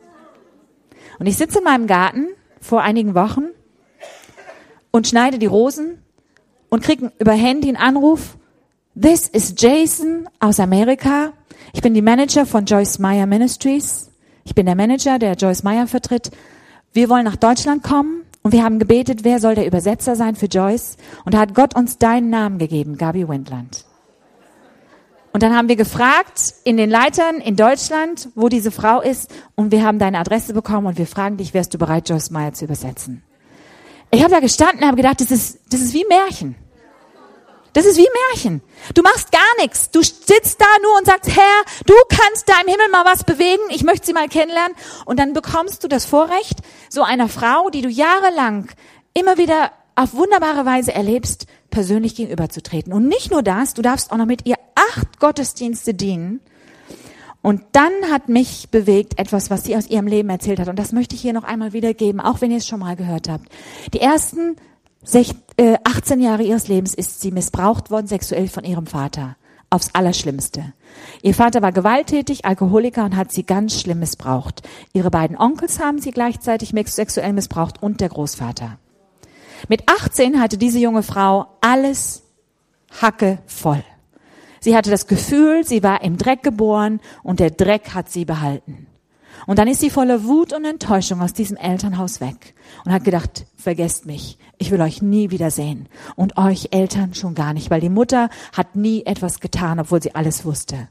Und ich sitze in meinem Garten vor einigen Wochen und schneide die Rosen und kriege über Handy einen Anruf. This is Jason aus Amerika. Ich bin die Manager von Joyce Meyer Ministries. Ich bin der Manager, der Joyce Meyer vertritt. Wir wollen nach Deutschland kommen. Und wir haben gebetet, wer soll der Übersetzer sein für Joyce? Und da hat Gott uns deinen Namen gegeben, Gabi Wendland. Und dann haben wir gefragt in den Leitern in Deutschland, wo diese Frau ist. Und wir haben deine Adresse bekommen und wir fragen dich, wärst du bereit, Joyce Meyer zu übersetzen? Ich habe da gestanden und habe gedacht, das ist wie Märchen. Das ist wie Märchen. Du machst gar nichts. Du sitzt da nur und sagst, Herr, du kannst da im Himmel mal was bewegen. Ich möchte sie mal kennenlernen. Und dann bekommst du das Vorrecht, so einer Frau, die du jahrelang immer wieder auf wunderbare Weise erlebst, persönlich gegenüberzutreten. Und nicht nur das, du darfst auch noch mit ihr 8 Gottesdienste dienen. Und dann hat mich bewegt etwas, was sie aus ihrem Leben erzählt hat. Und das möchte ich hier noch einmal wiedergeben, auch wenn ihr es schon mal gehört habt. Die ersten 18 Jahre ihres Lebens ist sie missbraucht worden, sexuell von ihrem Vater. Aufs Allerschlimmste. Ihr Vater war gewalttätig, Alkoholiker und hat sie ganz schlimm missbraucht. Ihre beiden Onkels haben sie gleichzeitig sexuell missbraucht und der Großvater. Mit 18 hatte diese junge Frau alles Hacke voll. Sie hatte das Gefühl, sie war im Dreck geboren und der Dreck hat sie behalten. Und dann ist sie voller Wut und Enttäuschung aus diesem Elternhaus weg und hat gedacht, vergesst mich, ich will euch nie wiedersehen und euch Eltern schon gar nicht, weil die Mutter hat nie etwas getan, obwohl sie alles wusste.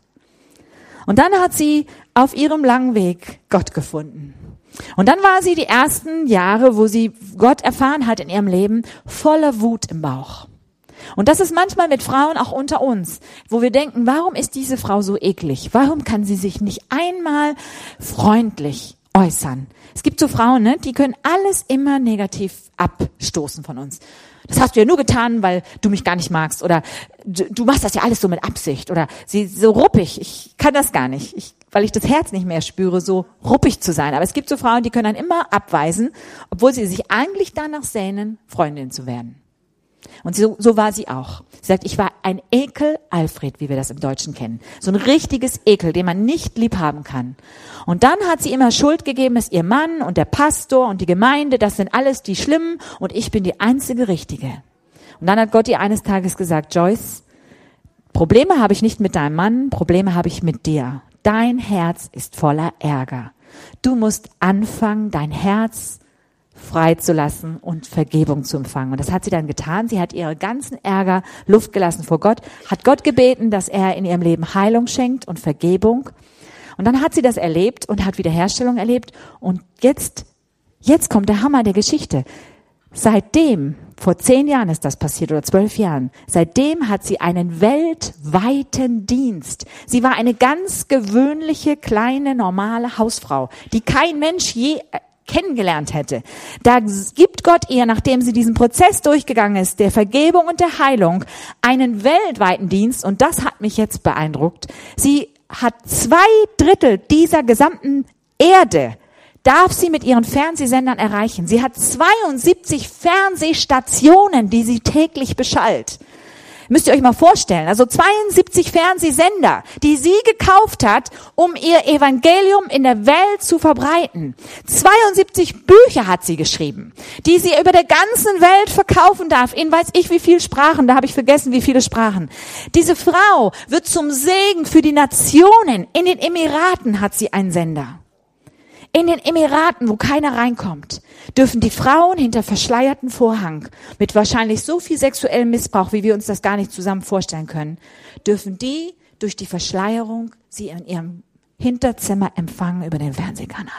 Und dann hat sie auf ihrem langen Weg Gott gefunden. Und dann war sie die ersten Jahre, wo sie Gott erfahren hat in ihrem Leben, voller Wut im Bauch. Und das ist manchmal mit Frauen auch unter uns, wo wir denken, warum ist diese Frau so eklig? Warum kann sie sich nicht einmal freundlich äußern? Es gibt so Frauen, ne, die können alles immer negativ abstoßen von uns. Das hast du ja nur getan, weil du mich gar nicht magst. Oder du machst das ja alles so mit Absicht. Oder sie so ruppig. Ich kann das gar nicht, weil ich das Herz nicht mehr spüre, so ruppig zu sein. Aber es gibt so Frauen, die können dann immer abweisen, obwohl sie sich eigentlich danach sehnen, Freundin zu werden. Und so war sie auch. Sie sagt, ich war ein Ekel Alfred, wie wir das im Deutschen kennen. So ein richtiges Ekel, den man nicht lieb haben kann. Und dann hat sie immer Schuld gegeben, dass ihr Mann und der Pastor und die Gemeinde, das sind alles die Schlimmen und ich bin die einzige Richtige. Und dann hat Gott ihr eines Tages gesagt, Joyce, Probleme habe ich nicht mit deinem Mann, Probleme habe ich mit dir. Dein Herz ist voller Ärger. Du musst anfangen, dein Herz freizulassen und Vergebung zu empfangen. Und das hat sie dann getan. Sie hat ihre ganzen Ärger Luft gelassen vor Gott, hat Gott gebeten, dass er in ihrem Leben Heilung schenkt und Vergebung. Und dann hat sie das erlebt und hat Wiederherstellung erlebt. Und jetzt kommt der Hammer der Geschichte. Seitdem, vor 10 Jahren ist das passiert oder 12 Jahren, seitdem hat sie einen weltweiten Dienst. Sie war eine ganz gewöhnliche, kleine, normale Hausfrau, die kein Mensch je kennengelernt hätte. Da gibt Gott ihr, nachdem sie diesen Prozess durchgegangen ist, der Vergebung und der Heilung, einen weltweiten Dienst, und das hat mich jetzt beeindruckt. Sie hat 2/3 dieser gesamten Erde, darf sie mit ihren Fernsehsendern erreichen. Sie hat 72 Fernsehstationen, die sie täglich beschallt. Müsst ihr euch mal vorstellen, also 72 Fernsehsender, die sie gekauft hat, um ihr Evangelium in der Welt zu verbreiten. 72 Bücher hat sie geschrieben, die sie über der ganzen Welt verkaufen darf, in weiß ich wie viele Sprachen, da habe ich vergessen, wie viele Sprachen. Diese Frau wird zum Segen für die Nationen. In den Emiraten hat sie einen Sender. In den Emiraten, wo keiner reinkommt, dürfen die Frauen hinter verschleierten Vorhang mit wahrscheinlich so viel sexuellem Missbrauch, wie wir uns das gar nicht zusammen vorstellen können, dürfen die durch die Verschleierung sie in ihrem Hinterzimmer empfangen über den Fernsehkanal.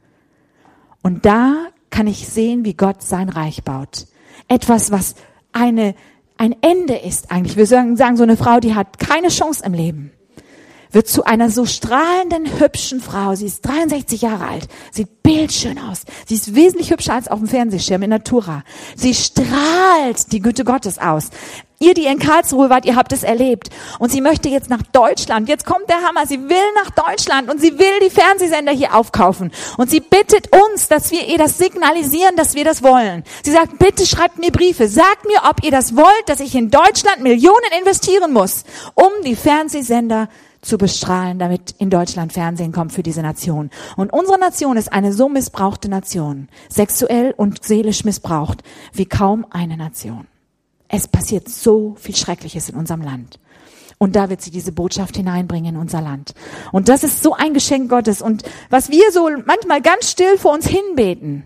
Und da kann ich sehen, wie Gott sein Reich baut. Etwas, was ein Ende ist eigentlich. Wir sagen, so eine Frau, die hat keine Chance im Leben, wird zu einer so strahlenden, hübschen Frau. Sie ist 63 Jahre alt, sieht bildschön aus. Sie ist wesentlich hübscher als auf dem Fernsehschirm in Natura. Sie strahlt die Güte Gottes aus. Ihr, die in Karlsruhe wart, ihr habt es erlebt. Und sie möchte jetzt nach Deutschland. Jetzt kommt der Hammer. Sie will nach Deutschland und sie will die Fernsehsender hier aufkaufen. Und sie bittet uns, dass wir ihr das signalisieren, dass wir das wollen. Sie sagt, bitte schreibt mir Briefe. Sagt mir, ob ihr das wollt, dass ich in Deutschland Millionen investieren muss, um die Fernsehsender zu bestrahlen, damit in Deutschland Fernsehen kommt für diese Nation. Und unsere Nation ist eine so missbrauchte Nation, sexuell und seelisch missbraucht, wie kaum eine Nation. Es passiert so viel Schreckliches in unserem Land. Und da wird sie diese Botschaft hineinbringen in unser Land. Und das ist so ein Geschenk Gottes. Und was wir so manchmal ganz still vor uns hinbeten,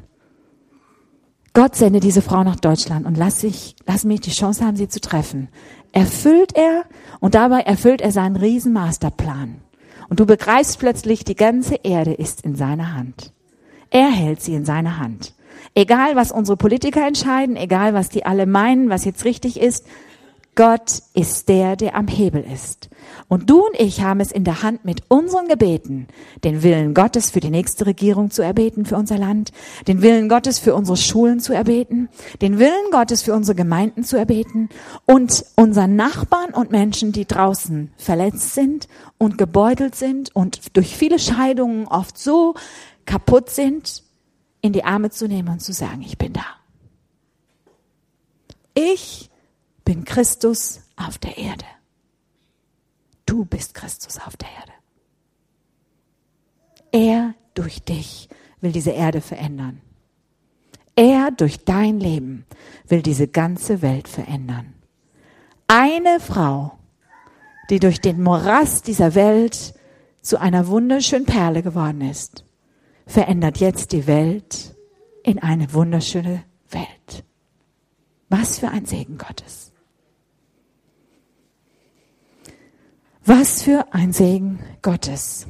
Gott sende diese Frau nach Deutschland und lass mich die Chance haben, sie zu treffen. Erfüllt er und dabei erfüllt er seinen riesen Masterplan. Und du begreifst plötzlich, die ganze Erde ist in seiner Hand. Er hält sie in seiner Hand. Egal, was unsere Politiker entscheiden, egal, was die alle meinen, was jetzt richtig ist, Gott ist der am Hebel ist. Und du und ich haben es in der Hand, mit unseren Gebeten den Willen Gottes für die nächste Regierung zu erbeten, für unser Land, den Willen Gottes für unsere Schulen zu erbeten, den Willen Gottes für unsere Gemeinden zu erbeten und unseren Nachbarn und Menschen, die draußen verletzt sind und gebeutelt sind und durch viele Scheidungen oft so kaputt sind, in die Arme zu nehmen und zu sagen, ich bin da. Ich bin Christus auf der Erde. Du bist Christus auf der Erde. Er durch dich will diese Erde verändern. Er durch dein Leben will diese ganze Welt verändern. Eine Frau, die durch den Morast dieser Welt zu einer wunderschönen Perle geworden ist, verändert jetzt die Welt in eine wunderschöne Welt. Was für ein Segen Gottes. Was für ein Segen Gottes.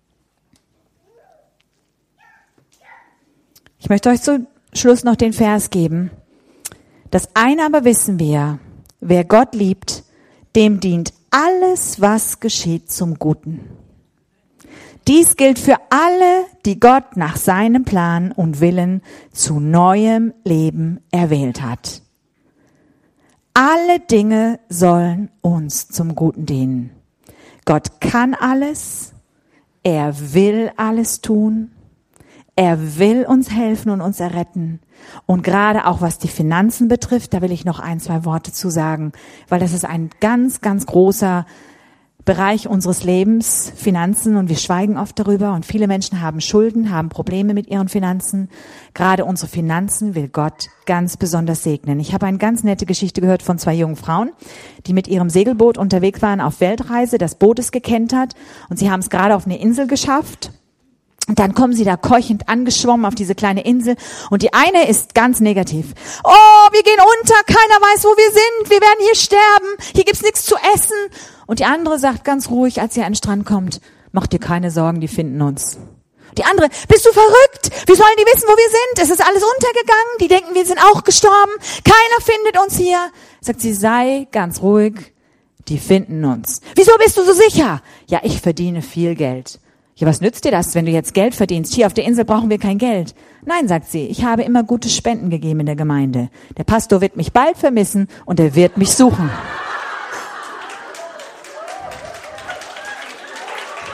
Ich möchte euch zum Schluss noch den Vers geben. Das eine aber wissen wir, wer Gott liebt, dem dient alles, was geschieht, zum Guten. Dies gilt für alle, die Gott nach seinem Plan und Willen zu neuem Leben erwählt hat. Alle Dinge sollen uns zum Guten dienen. Gott kann alles, er will alles tun, er will uns helfen und uns erretten. Und gerade auch was die Finanzen betrifft, da will ich noch 1, 2 Worte zu sagen, weil das ist ein ganz, ganz großer Bereich unseres Lebens, Finanzen, und wir schweigen oft darüber und viele Menschen haben Schulden, haben Probleme mit ihren Finanzen. Gerade unsere Finanzen will Gott ganz besonders segnen. Ich habe eine ganz nette Geschichte gehört von 2 jungen Frauen, die mit ihrem Segelboot unterwegs waren auf Weltreise. Das Boot ist gekentert und sie haben es gerade auf eine Insel geschafft. Und dann kommen sie da keuchend angeschwommen auf diese kleine Insel und die eine ist ganz negativ. Oh, wir gehen unter, keiner weiß, wo wir sind, wir werden hier sterben, hier gibt's nichts zu essen. Und die andere sagt ganz ruhig, als sie an den Strand kommt, mach dir keine Sorgen, die finden uns. Die andere, bist du verrückt? Wie sollen die wissen, wo wir sind? Es ist alles untergegangen, die denken, wir sind auch gestorben, keiner findet uns hier. Sagt sie, sei ganz ruhig, die finden uns. Wieso bist du so sicher? Ja, ich verdiene viel Geld. Ja, was nützt dir das, wenn du jetzt Geld verdienst? Hier auf der Insel brauchen wir kein Geld. Nein, sagt sie, ich habe immer gute Spenden gegeben in der Gemeinde. Der Pastor wird mich bald vermissen und er wird mich suchen.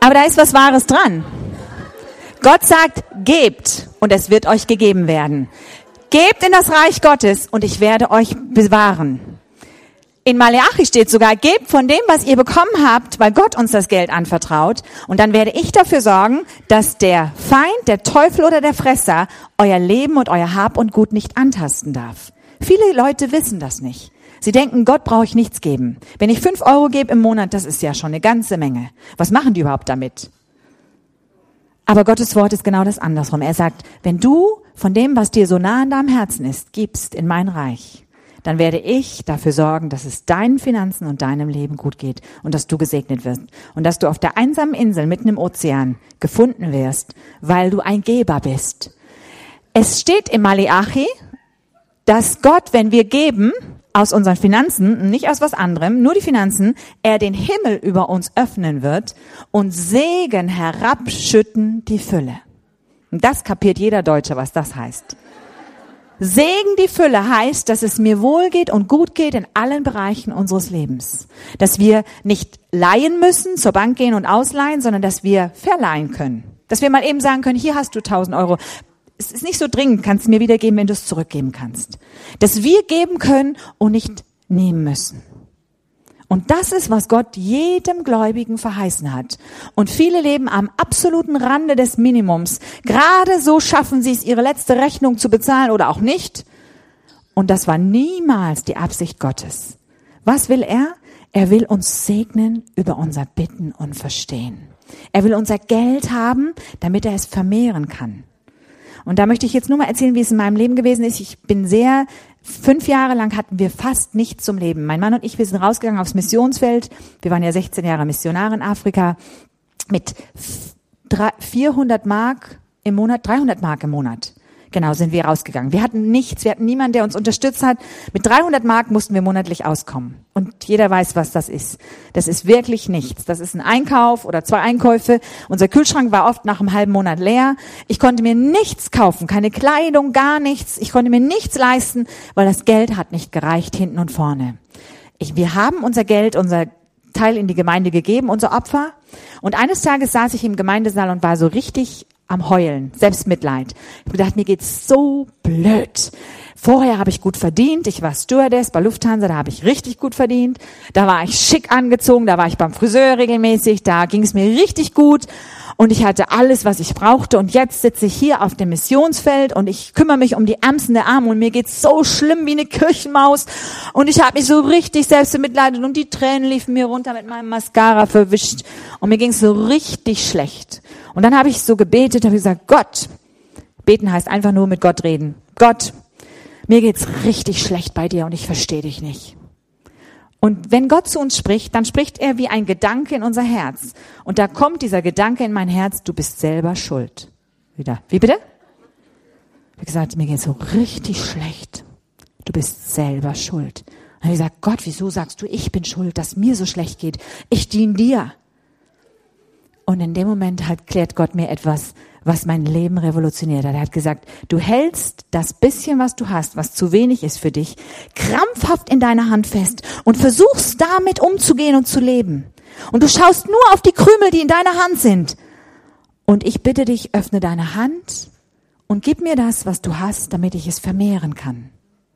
Aber da ist was Wahres dran. Gott sagt, gebt und es wird euch gegeben werden. Gebt in das Reich Gottes und ich werde euch bewahren. In Maleachi steht sogar, gebt von dem, was ihr bekommen habt, weil Gott uns das Geld anvertraut. Und dann werde ich dafür sorgen, dass der Feind, der Teufel oder der Fresser euer Leben und euer Hab und Gut nicht antasten darf. Viele Leute wissen das nicht. Sie denken, Gott brauche ich nichts geben. Wenn ich 5 Euro gebe im Monat, das ist ja schon eine ganze Menge. Was machen die überhaupt damit? Aber Gottes Wort ist genau das andersrum. Er sagt, wenn du von dem, was dir so nah an deinem Herzen ist, gibst in mein Reich, dann werde ich dafür sorgen, dass es deinen Finanzen und deinem Leben gut geht und dass du gesegnet wirst und dass du auf der einsamen Insel mitten im Ozean gefunden wirst, weil du ein Geber bist. Es steht im Maleachi, dass Gott, wenn wir geben, aus unseren Finanzen, nicht aus was anderem, nur die Finanzen, er den Himmel über uns öffnen wird und Segen herabschütten die Fülle. Und das kapiert jeder Deutsche, was das heißt. Segen die Fülle heißt, dass es mir wohl geht und gut geht in allen Bereichen unseres Lebens. Dass wir nicht leihen müssen, zur Bank gehen und ausleihen, sondern dass wir verleihen können. Dass wir mal eben sagen können, hier hast du 1.000 Euro. Es ist nicht so dringend, kannst du mir wiedergeben, wenn du es zurückgeben kannst. Dass wir geben können und nicht nehmen müssen. Und das ist, was Gott jedem Gläubigen verheißen hat. Und viele leben am absoluten Rande des Minimums. Gerade so schaffen sie es, ihre letzte Rechnung zu bezahlen oder auch nicht. Und das war niemals die Absicht Gottes. Was will er? Er will uns segnen über unser Bitten und Verstehen. Er will unser Geld haben, damit er es vermehren kann. Und da möchte ich jetzt nur mal erzählen, wie es in meinem Leben gewesen ist. 5 Jahre lang hatten wir fast nichts zum Leben. Mein Mann und ich, wir sind rausgegangen aufs Missionsfeld. Wir waren ja 16 Jahre Missionare in Afrika mit 400 Mark im Monat, 300 Mark im Monat. Genau, sind wir rausgegangen. Wir hatten nichts, wir hatten niemanden, der uns unterstützt hat. Mit 300 Mark mussten wir monatlich auskommen. Und jeder weiß, was das ist. Das ist wirklich nichts. Das ist ein Einkauf oder 2 Einkäufe. Unser Kühlschrank war oft nach einem halben Monat leer. Ich konnte mir nichts kaufen, keine Kleidung, gar nichts. Ich konnte mir nichts leisten, weil das Geld hat nicht gereicht, hinten und vorne. Wir haben unser Geld, unser Teil in die Gemeinde gegeben, unser Opfer. Und eines Tages saß ich im Gemeindesaal und war so richtig am Heulen, Selbstmitleid. Ich habe gedacht, mir geht's so blöd. Vorher habe ich gut verdient. Ich war Stewardess bei Lufthansa, da habe ich richtig gut verdient. Da war ich schick angezogen, da war ich beim Friseur regelmäßig, da ging es mir richtig gut. Und ich hatte alles, was ich brauchte. Und jetzt sitze ich hier auf dem Missionsfeld und ich kümmere mich um die Ärmsten der Armen. Und mir geht's so schlimm wie eine Kirchenmaus. Und ich habe mich so richtig selbst bemitleidet und die Tränen liefen mir runter mit meinem Mascara verwischt. Und mir ging's so richtig schlecht. Und dann habe ich so gebetet, habe gesagt, Gott, beten heißt einfach nur mit Gott reden. Gott, mir geht's richtig schlecht bei dir und ich verstehe dich nicht. Und wenn Gott zu uns spricht, dann spricht er wie ein Gedanke in unser Herz. Und da kommt dieser Gedanke in mein Herz, du bist selber schuld. Wieder. Wie bitte? Ich habe gesagt, mir geht's so richtig schlecht. Du bist selber schuld. Und dann habe ich gesagt, Gott, wieso sagst du, ich bin schuld, dass mir so schlecht geht? Ich diene dir. Und in dem Moment klärt Gott mir etwas, was mein Leben revolutioniert hat. Er hat gesagt, du hältst das bisschen, was du hast, was zu wenig ist für dich, krampfhaft in deiner Hand fest und versuchst damit umzugehen und zu leben. Und du schaust nur auf die Krümel, die in deiner Hand sind. Und ich bitte dich, öffne deine Hand und gib mir das, was du hast, damit ich es vermehren kann.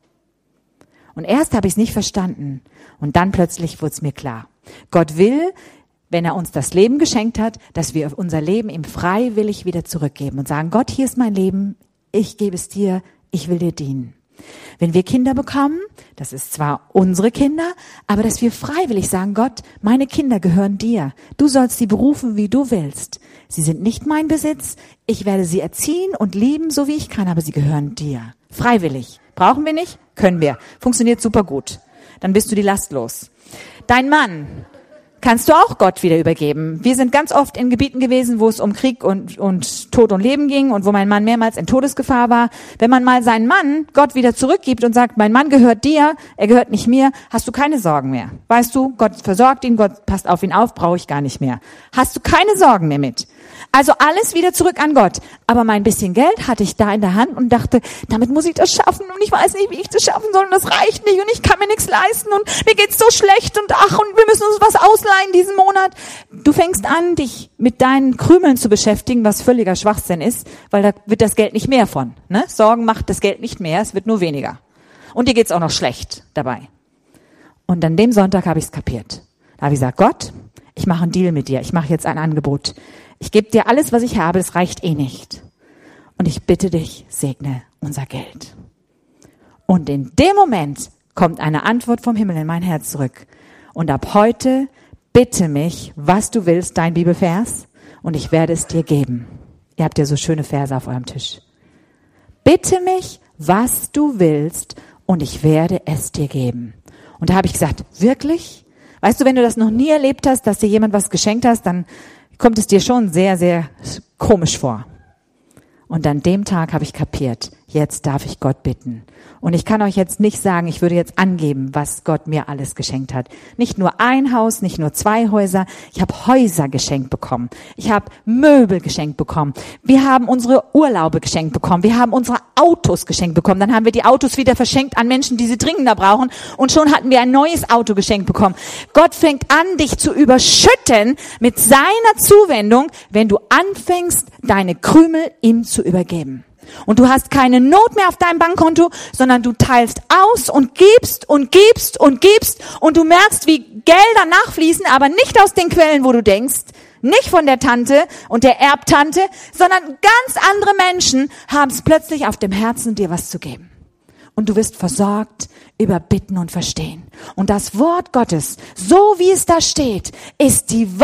Und erst habe ich es nicht verstanden. Und dann plötzlich wurde es mir klar. Gott will, wenn er uns das Leben geschenkt hat, dass wir unser Leben ihm freiwillig wieder zurückgeben und sagen, Gott, hier ist mein Leben, ich gebe es dir, ich will dir dienen. Wenn wir Kinder bekommen, das ist zwar unsere Kinder, aber dass wir freiwillig sagen, Gott, meine Kinder gehören dir. Du sollst sie berufen, wie du willst. Sie sind nicht mein Besitz, ich werde sie erziehen und lieben, so wie ich kann, aber sie gehören dir. Freiwillig. Brauchen wir nicht? Können wir. Funktioniert super gut. Dann bist du die Last los. Dein Mann kannst du auch Gott wieder übergeben. Wir sind ganz oft in Gebieten gewesen, wo es um Krieg und Tod und Leben ging und wo mein Mann mehrmals in Todesgefahr war. Wenn man mal seinen Mann Gott wieder zurückgibt und sagt, mein Mann gehört dir, er gehört nicht mir, hast du keine Sorgen mehr. Weißt du, Gott versorgt ihn, Gott passt auf ihn auf, brauche ich gar nicht mehr. Hast du keine Sorgen mehr mit. Also alles wieder zurück an Gott. Aber mein bisschen Geld hatte ich da in der Hand und dachte, damit muss ich das schaffen und ich weiß nicht, wie ich das schaffen soll und das reicht nicht und ich kann mir nichts leisten und mir geht's so schlecht und ach und wir müssen uns was ausleihen ausleihen diesen Monat. Du fängst an, dich mit deinen Krümeln zu beschäftigen, was völliger Schwachsinn ist, weil da wird das Geld nicht mehr von. Ne? Sorgen macht das Geld nicht mehr, es wird nur weniger. Und dir geht's auch noch schlecht dabei. Und an dem Sonntag habe ich es kapiert. Da habe ich gesagt, Gott, ich mache einen Deal mit dir. Ich mache jetzt ein Angebot. Ich gebe dir alles, was ich habe, es reicht eh nicht. Und ich bitte dich, segne unser Geld. Und in dem Moment kommt eine Antwort vom Himmel in mein Herz zurück. Und ab heute bitte mich, was du willst, dein Bibelvers, und ich werde es dir geben. Ihr habt ja so schöne Verse auf eurem Tisch. Bitte mich, was du willst, und ich werde es dir geben. Und da habe ich gesagt, wirklich? Weißt du, wenn du das noch nie erlebt hast, dass dir jemand was geschenkt hast, dann kommt es dir schon sehr, sehr komisch vor. Und an dem Tag habe ich kapiert, jetzt darf ich Gott bitten. Und ich kann euch jetzt nicht sagen, ich würde jetzt angeben, was Gott mir alles geschenkt hat. Nicht nur ein Haus, nicht nur 2 Häuser. Ich habe Häuser geschenkt bekommen. Ich habe Möbel geschenkt bekommen. Wir haben unsere Urlaube geschenkt bekommen. Wir haben unsere Autos geschenkt bekommen. Dann haben wir die Autos wieder verschenkt an Menschen, die sie dringender brauchen. Und schon hatten wir ein neues Auto geschenkt bekommen. Gott fängt an, dich zu überschütten mit seiner Zuwendung, wenn du anfängst, deine Krümel ihm zu übergeben. Und du hast keine Not mehr auf deinem Bankkonto, sondern du teilst aus und gibst und gibst und gibst und du merkst, wie Gelder nachfließen, aber nicht aus den Quellen, wo du denkst, nicht von der Tante und der Erbtante, sondern ganz andere Menschen haben es plötzlich auf dem Herzen, dir was zu geben. Und du wirst versorgt über Bitten und Verstehen. Und das Wort Gottes, so wie es da steht, ist die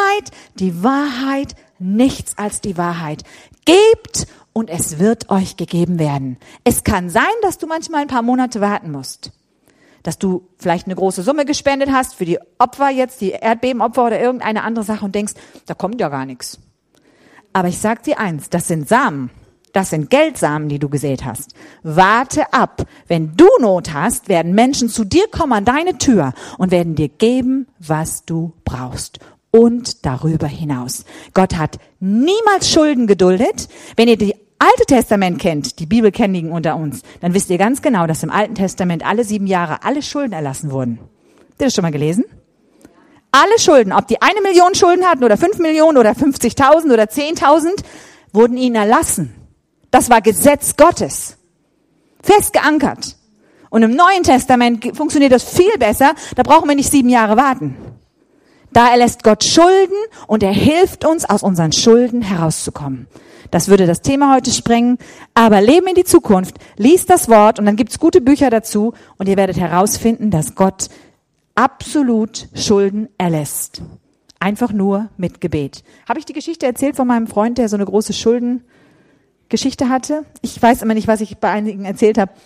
Wahrheit, nichts als die Wahrheit. Gebt und es wird euch gegeben werden. Es kann sein, dass du manchmal ein paar Monate warten musst. Dass du vielleicht eine große Summe gespendet hast für die Opfer jetzt, die Erdbebenopfer oder irgendeine andere Sache und denkst, da kommt ja gar nichts. Aber ich sag dir eins, das sind Samen. Das sind Geldsamen, die du gesät hast. Warte ab. Wenn du Not hast, werden Menschen zu dir kommen an deine Tür und werden dir geben, was du brauchst. Und darüber hinaus. Gott hat niemals Schulden geduldet. Wenn ihr die Alte Testament kennt, die Bibelkennigen unter uns, dann wisst ihr ganz genau, dass im Alten Testament alle 7 Jahre alle Schulden erlassen wurden. Habt ihr das schon mal gelesen? Alle Schulden, ob die 1 Million Schulden hatten oder 5 Millionen oder 50.000 oder 10.000, wurden ihnen erlassen. Das war Gesetz Gottes. Fest geankert. Und im Neuen Testament funktioniert das viel besser. Da brauchen wir nicht 7 Jahre warten. Da erlässt Gott Schulden und er hilft uns, aus unseren Schulden herauszukommen. Das würde das Thema heute sprengen. Aber Leben in die Zukunft, liest das Wort und dann gibt's gute Bücher dazu und ihr werdet herausfinden, dass Gott absolut Schulden erlässt. Einfach nur mit Gebet. Habe ich die Geschichte erzählt von meinem Freund, der so eine große Schuldengeschichte hatte? Ich weiß immer nicht, was ich bei einigen erzählt habe.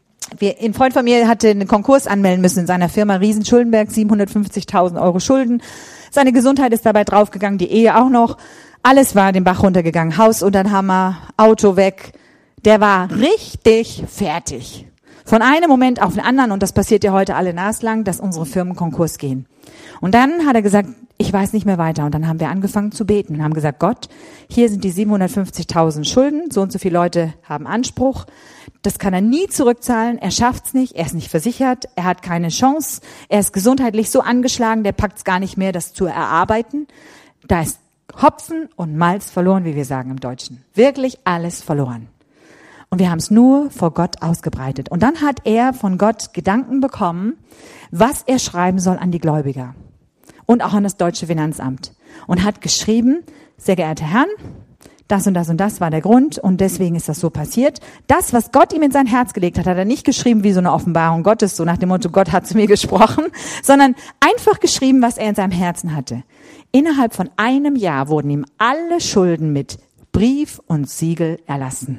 Ein Freund von mir hatte einen Konkurs anmelden müssen in seiner Firma Riesen-Schuldenberg, 750.000 Euro Schulden. Seine Gesundheit ist dabei draufgegangen, die Ehe auch noch. Alles war den Bach runtergegangen, Haus unter den Hammer, Auto weg. Der war richtig fertig. Von einem Moment auf den anderen, und das passiert ja heute alle naslang, dass unsere Firmen Konkurs gehen. Und dann hat er gesagt, ich weiß nicht mehr weiter. Und dann haben wir angefangen zu beten und haben gesagt, Gott, hier sind die 750.000 Schulden, so und so viele Leute haben Anspruch. Das kann er nie zurückzahlen, er schafft's nicht, er ist nicht versichert, er hat keine Chance, er ist gesundheitlich so angeschlagen, der packt's gar nicht mehr, das zu erarbeiten. Da ist Hopfen und Malz verloren, wie wir sagen im Deutschen. Wirklich alles verloren. Und wir haben es nur vor Gott ausgebreitet. Und dann hat er von Gott Gedanken bekommen, was er schreiben soll an die Gläubiger und auch an das deutsche Finanzamt. Und hat geschrieben, sehr geehrte Herren, das und das und das war der Grund und deswegen ist das so passiert. Das, was Gott ihm in sein Herz gelegt hat, hat er nicht geschrieben wie so eine Offenbarung Gottes, so nach dem Motto, Gott hat zu mir gesprochen, sondern einfach geschrieben, was er in seinem Herzen hatte. Innerhalb von einem Jahr wurden ihm alle Schulden mit Brief und Siegel erlassen.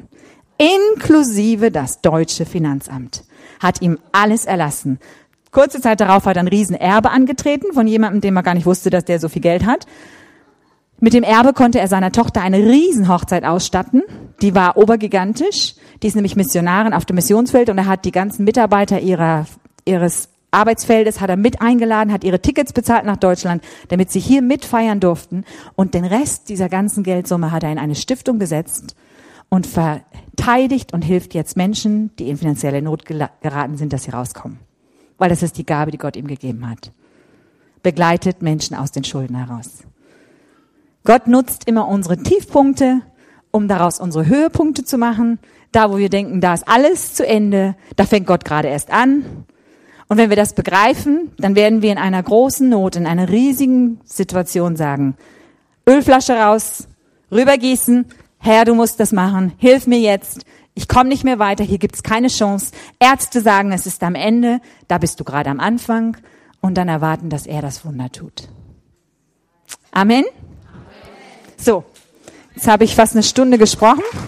Inklusive das deutsche Finanzamt. Hat ihm alles erlassen. Kurze Zeit darauf hat er ein Riesenerbe angetreten von jemandem, dem er gar nicht wusste, dass der so viel Geld hat. Mit dem Erbe konnte er seiner Tochter eine Riesenhochzeit ausstatten. Die war obergigantisch. Die ist nämlich Missionarin auf dem Missionsfeld und er hat die ganzen Mitarbeiter ihres Arbeitsfeldes hat er mit eingeladen, hat ihre Tickets bezahlt nach Deutschland, damit sie hier mitfeiern durften. Und den Rest dieser ganzen Geldsumme hat er in eine Stiftung gesetzt und verteidigt und hilft jetzt Menschen, die in finanzielle Not geraten sind, dass sie rauskommen. Weil das ist die Gabe, die Gott ihm gegeben hat. begleitet Menschen aus den Schulden heraus. Gott nutzt immer unsere Tiefpunkte, um daraus unsere Höhepunkte zu machen. Da, wo wir denken, da ist alles zu Ende, da fängt Gott gerade erst an. Und wenn wir das begreifen, dann werden wir in einer großen Not, in einer riesigen Situation sagen, Ölflasche raus, rübergießen, Herr, du musst das machen, hilf mir jetzt, ich komme nicht mehr weiter, hier gibt's keine Chance. Ärzte sagen, es ist am Ende, da bist du gerade am Anfang und dann erwarten, dass er das Wunder tut. Amen? So, jetzt habe ich fast eine Stunde gesprochen.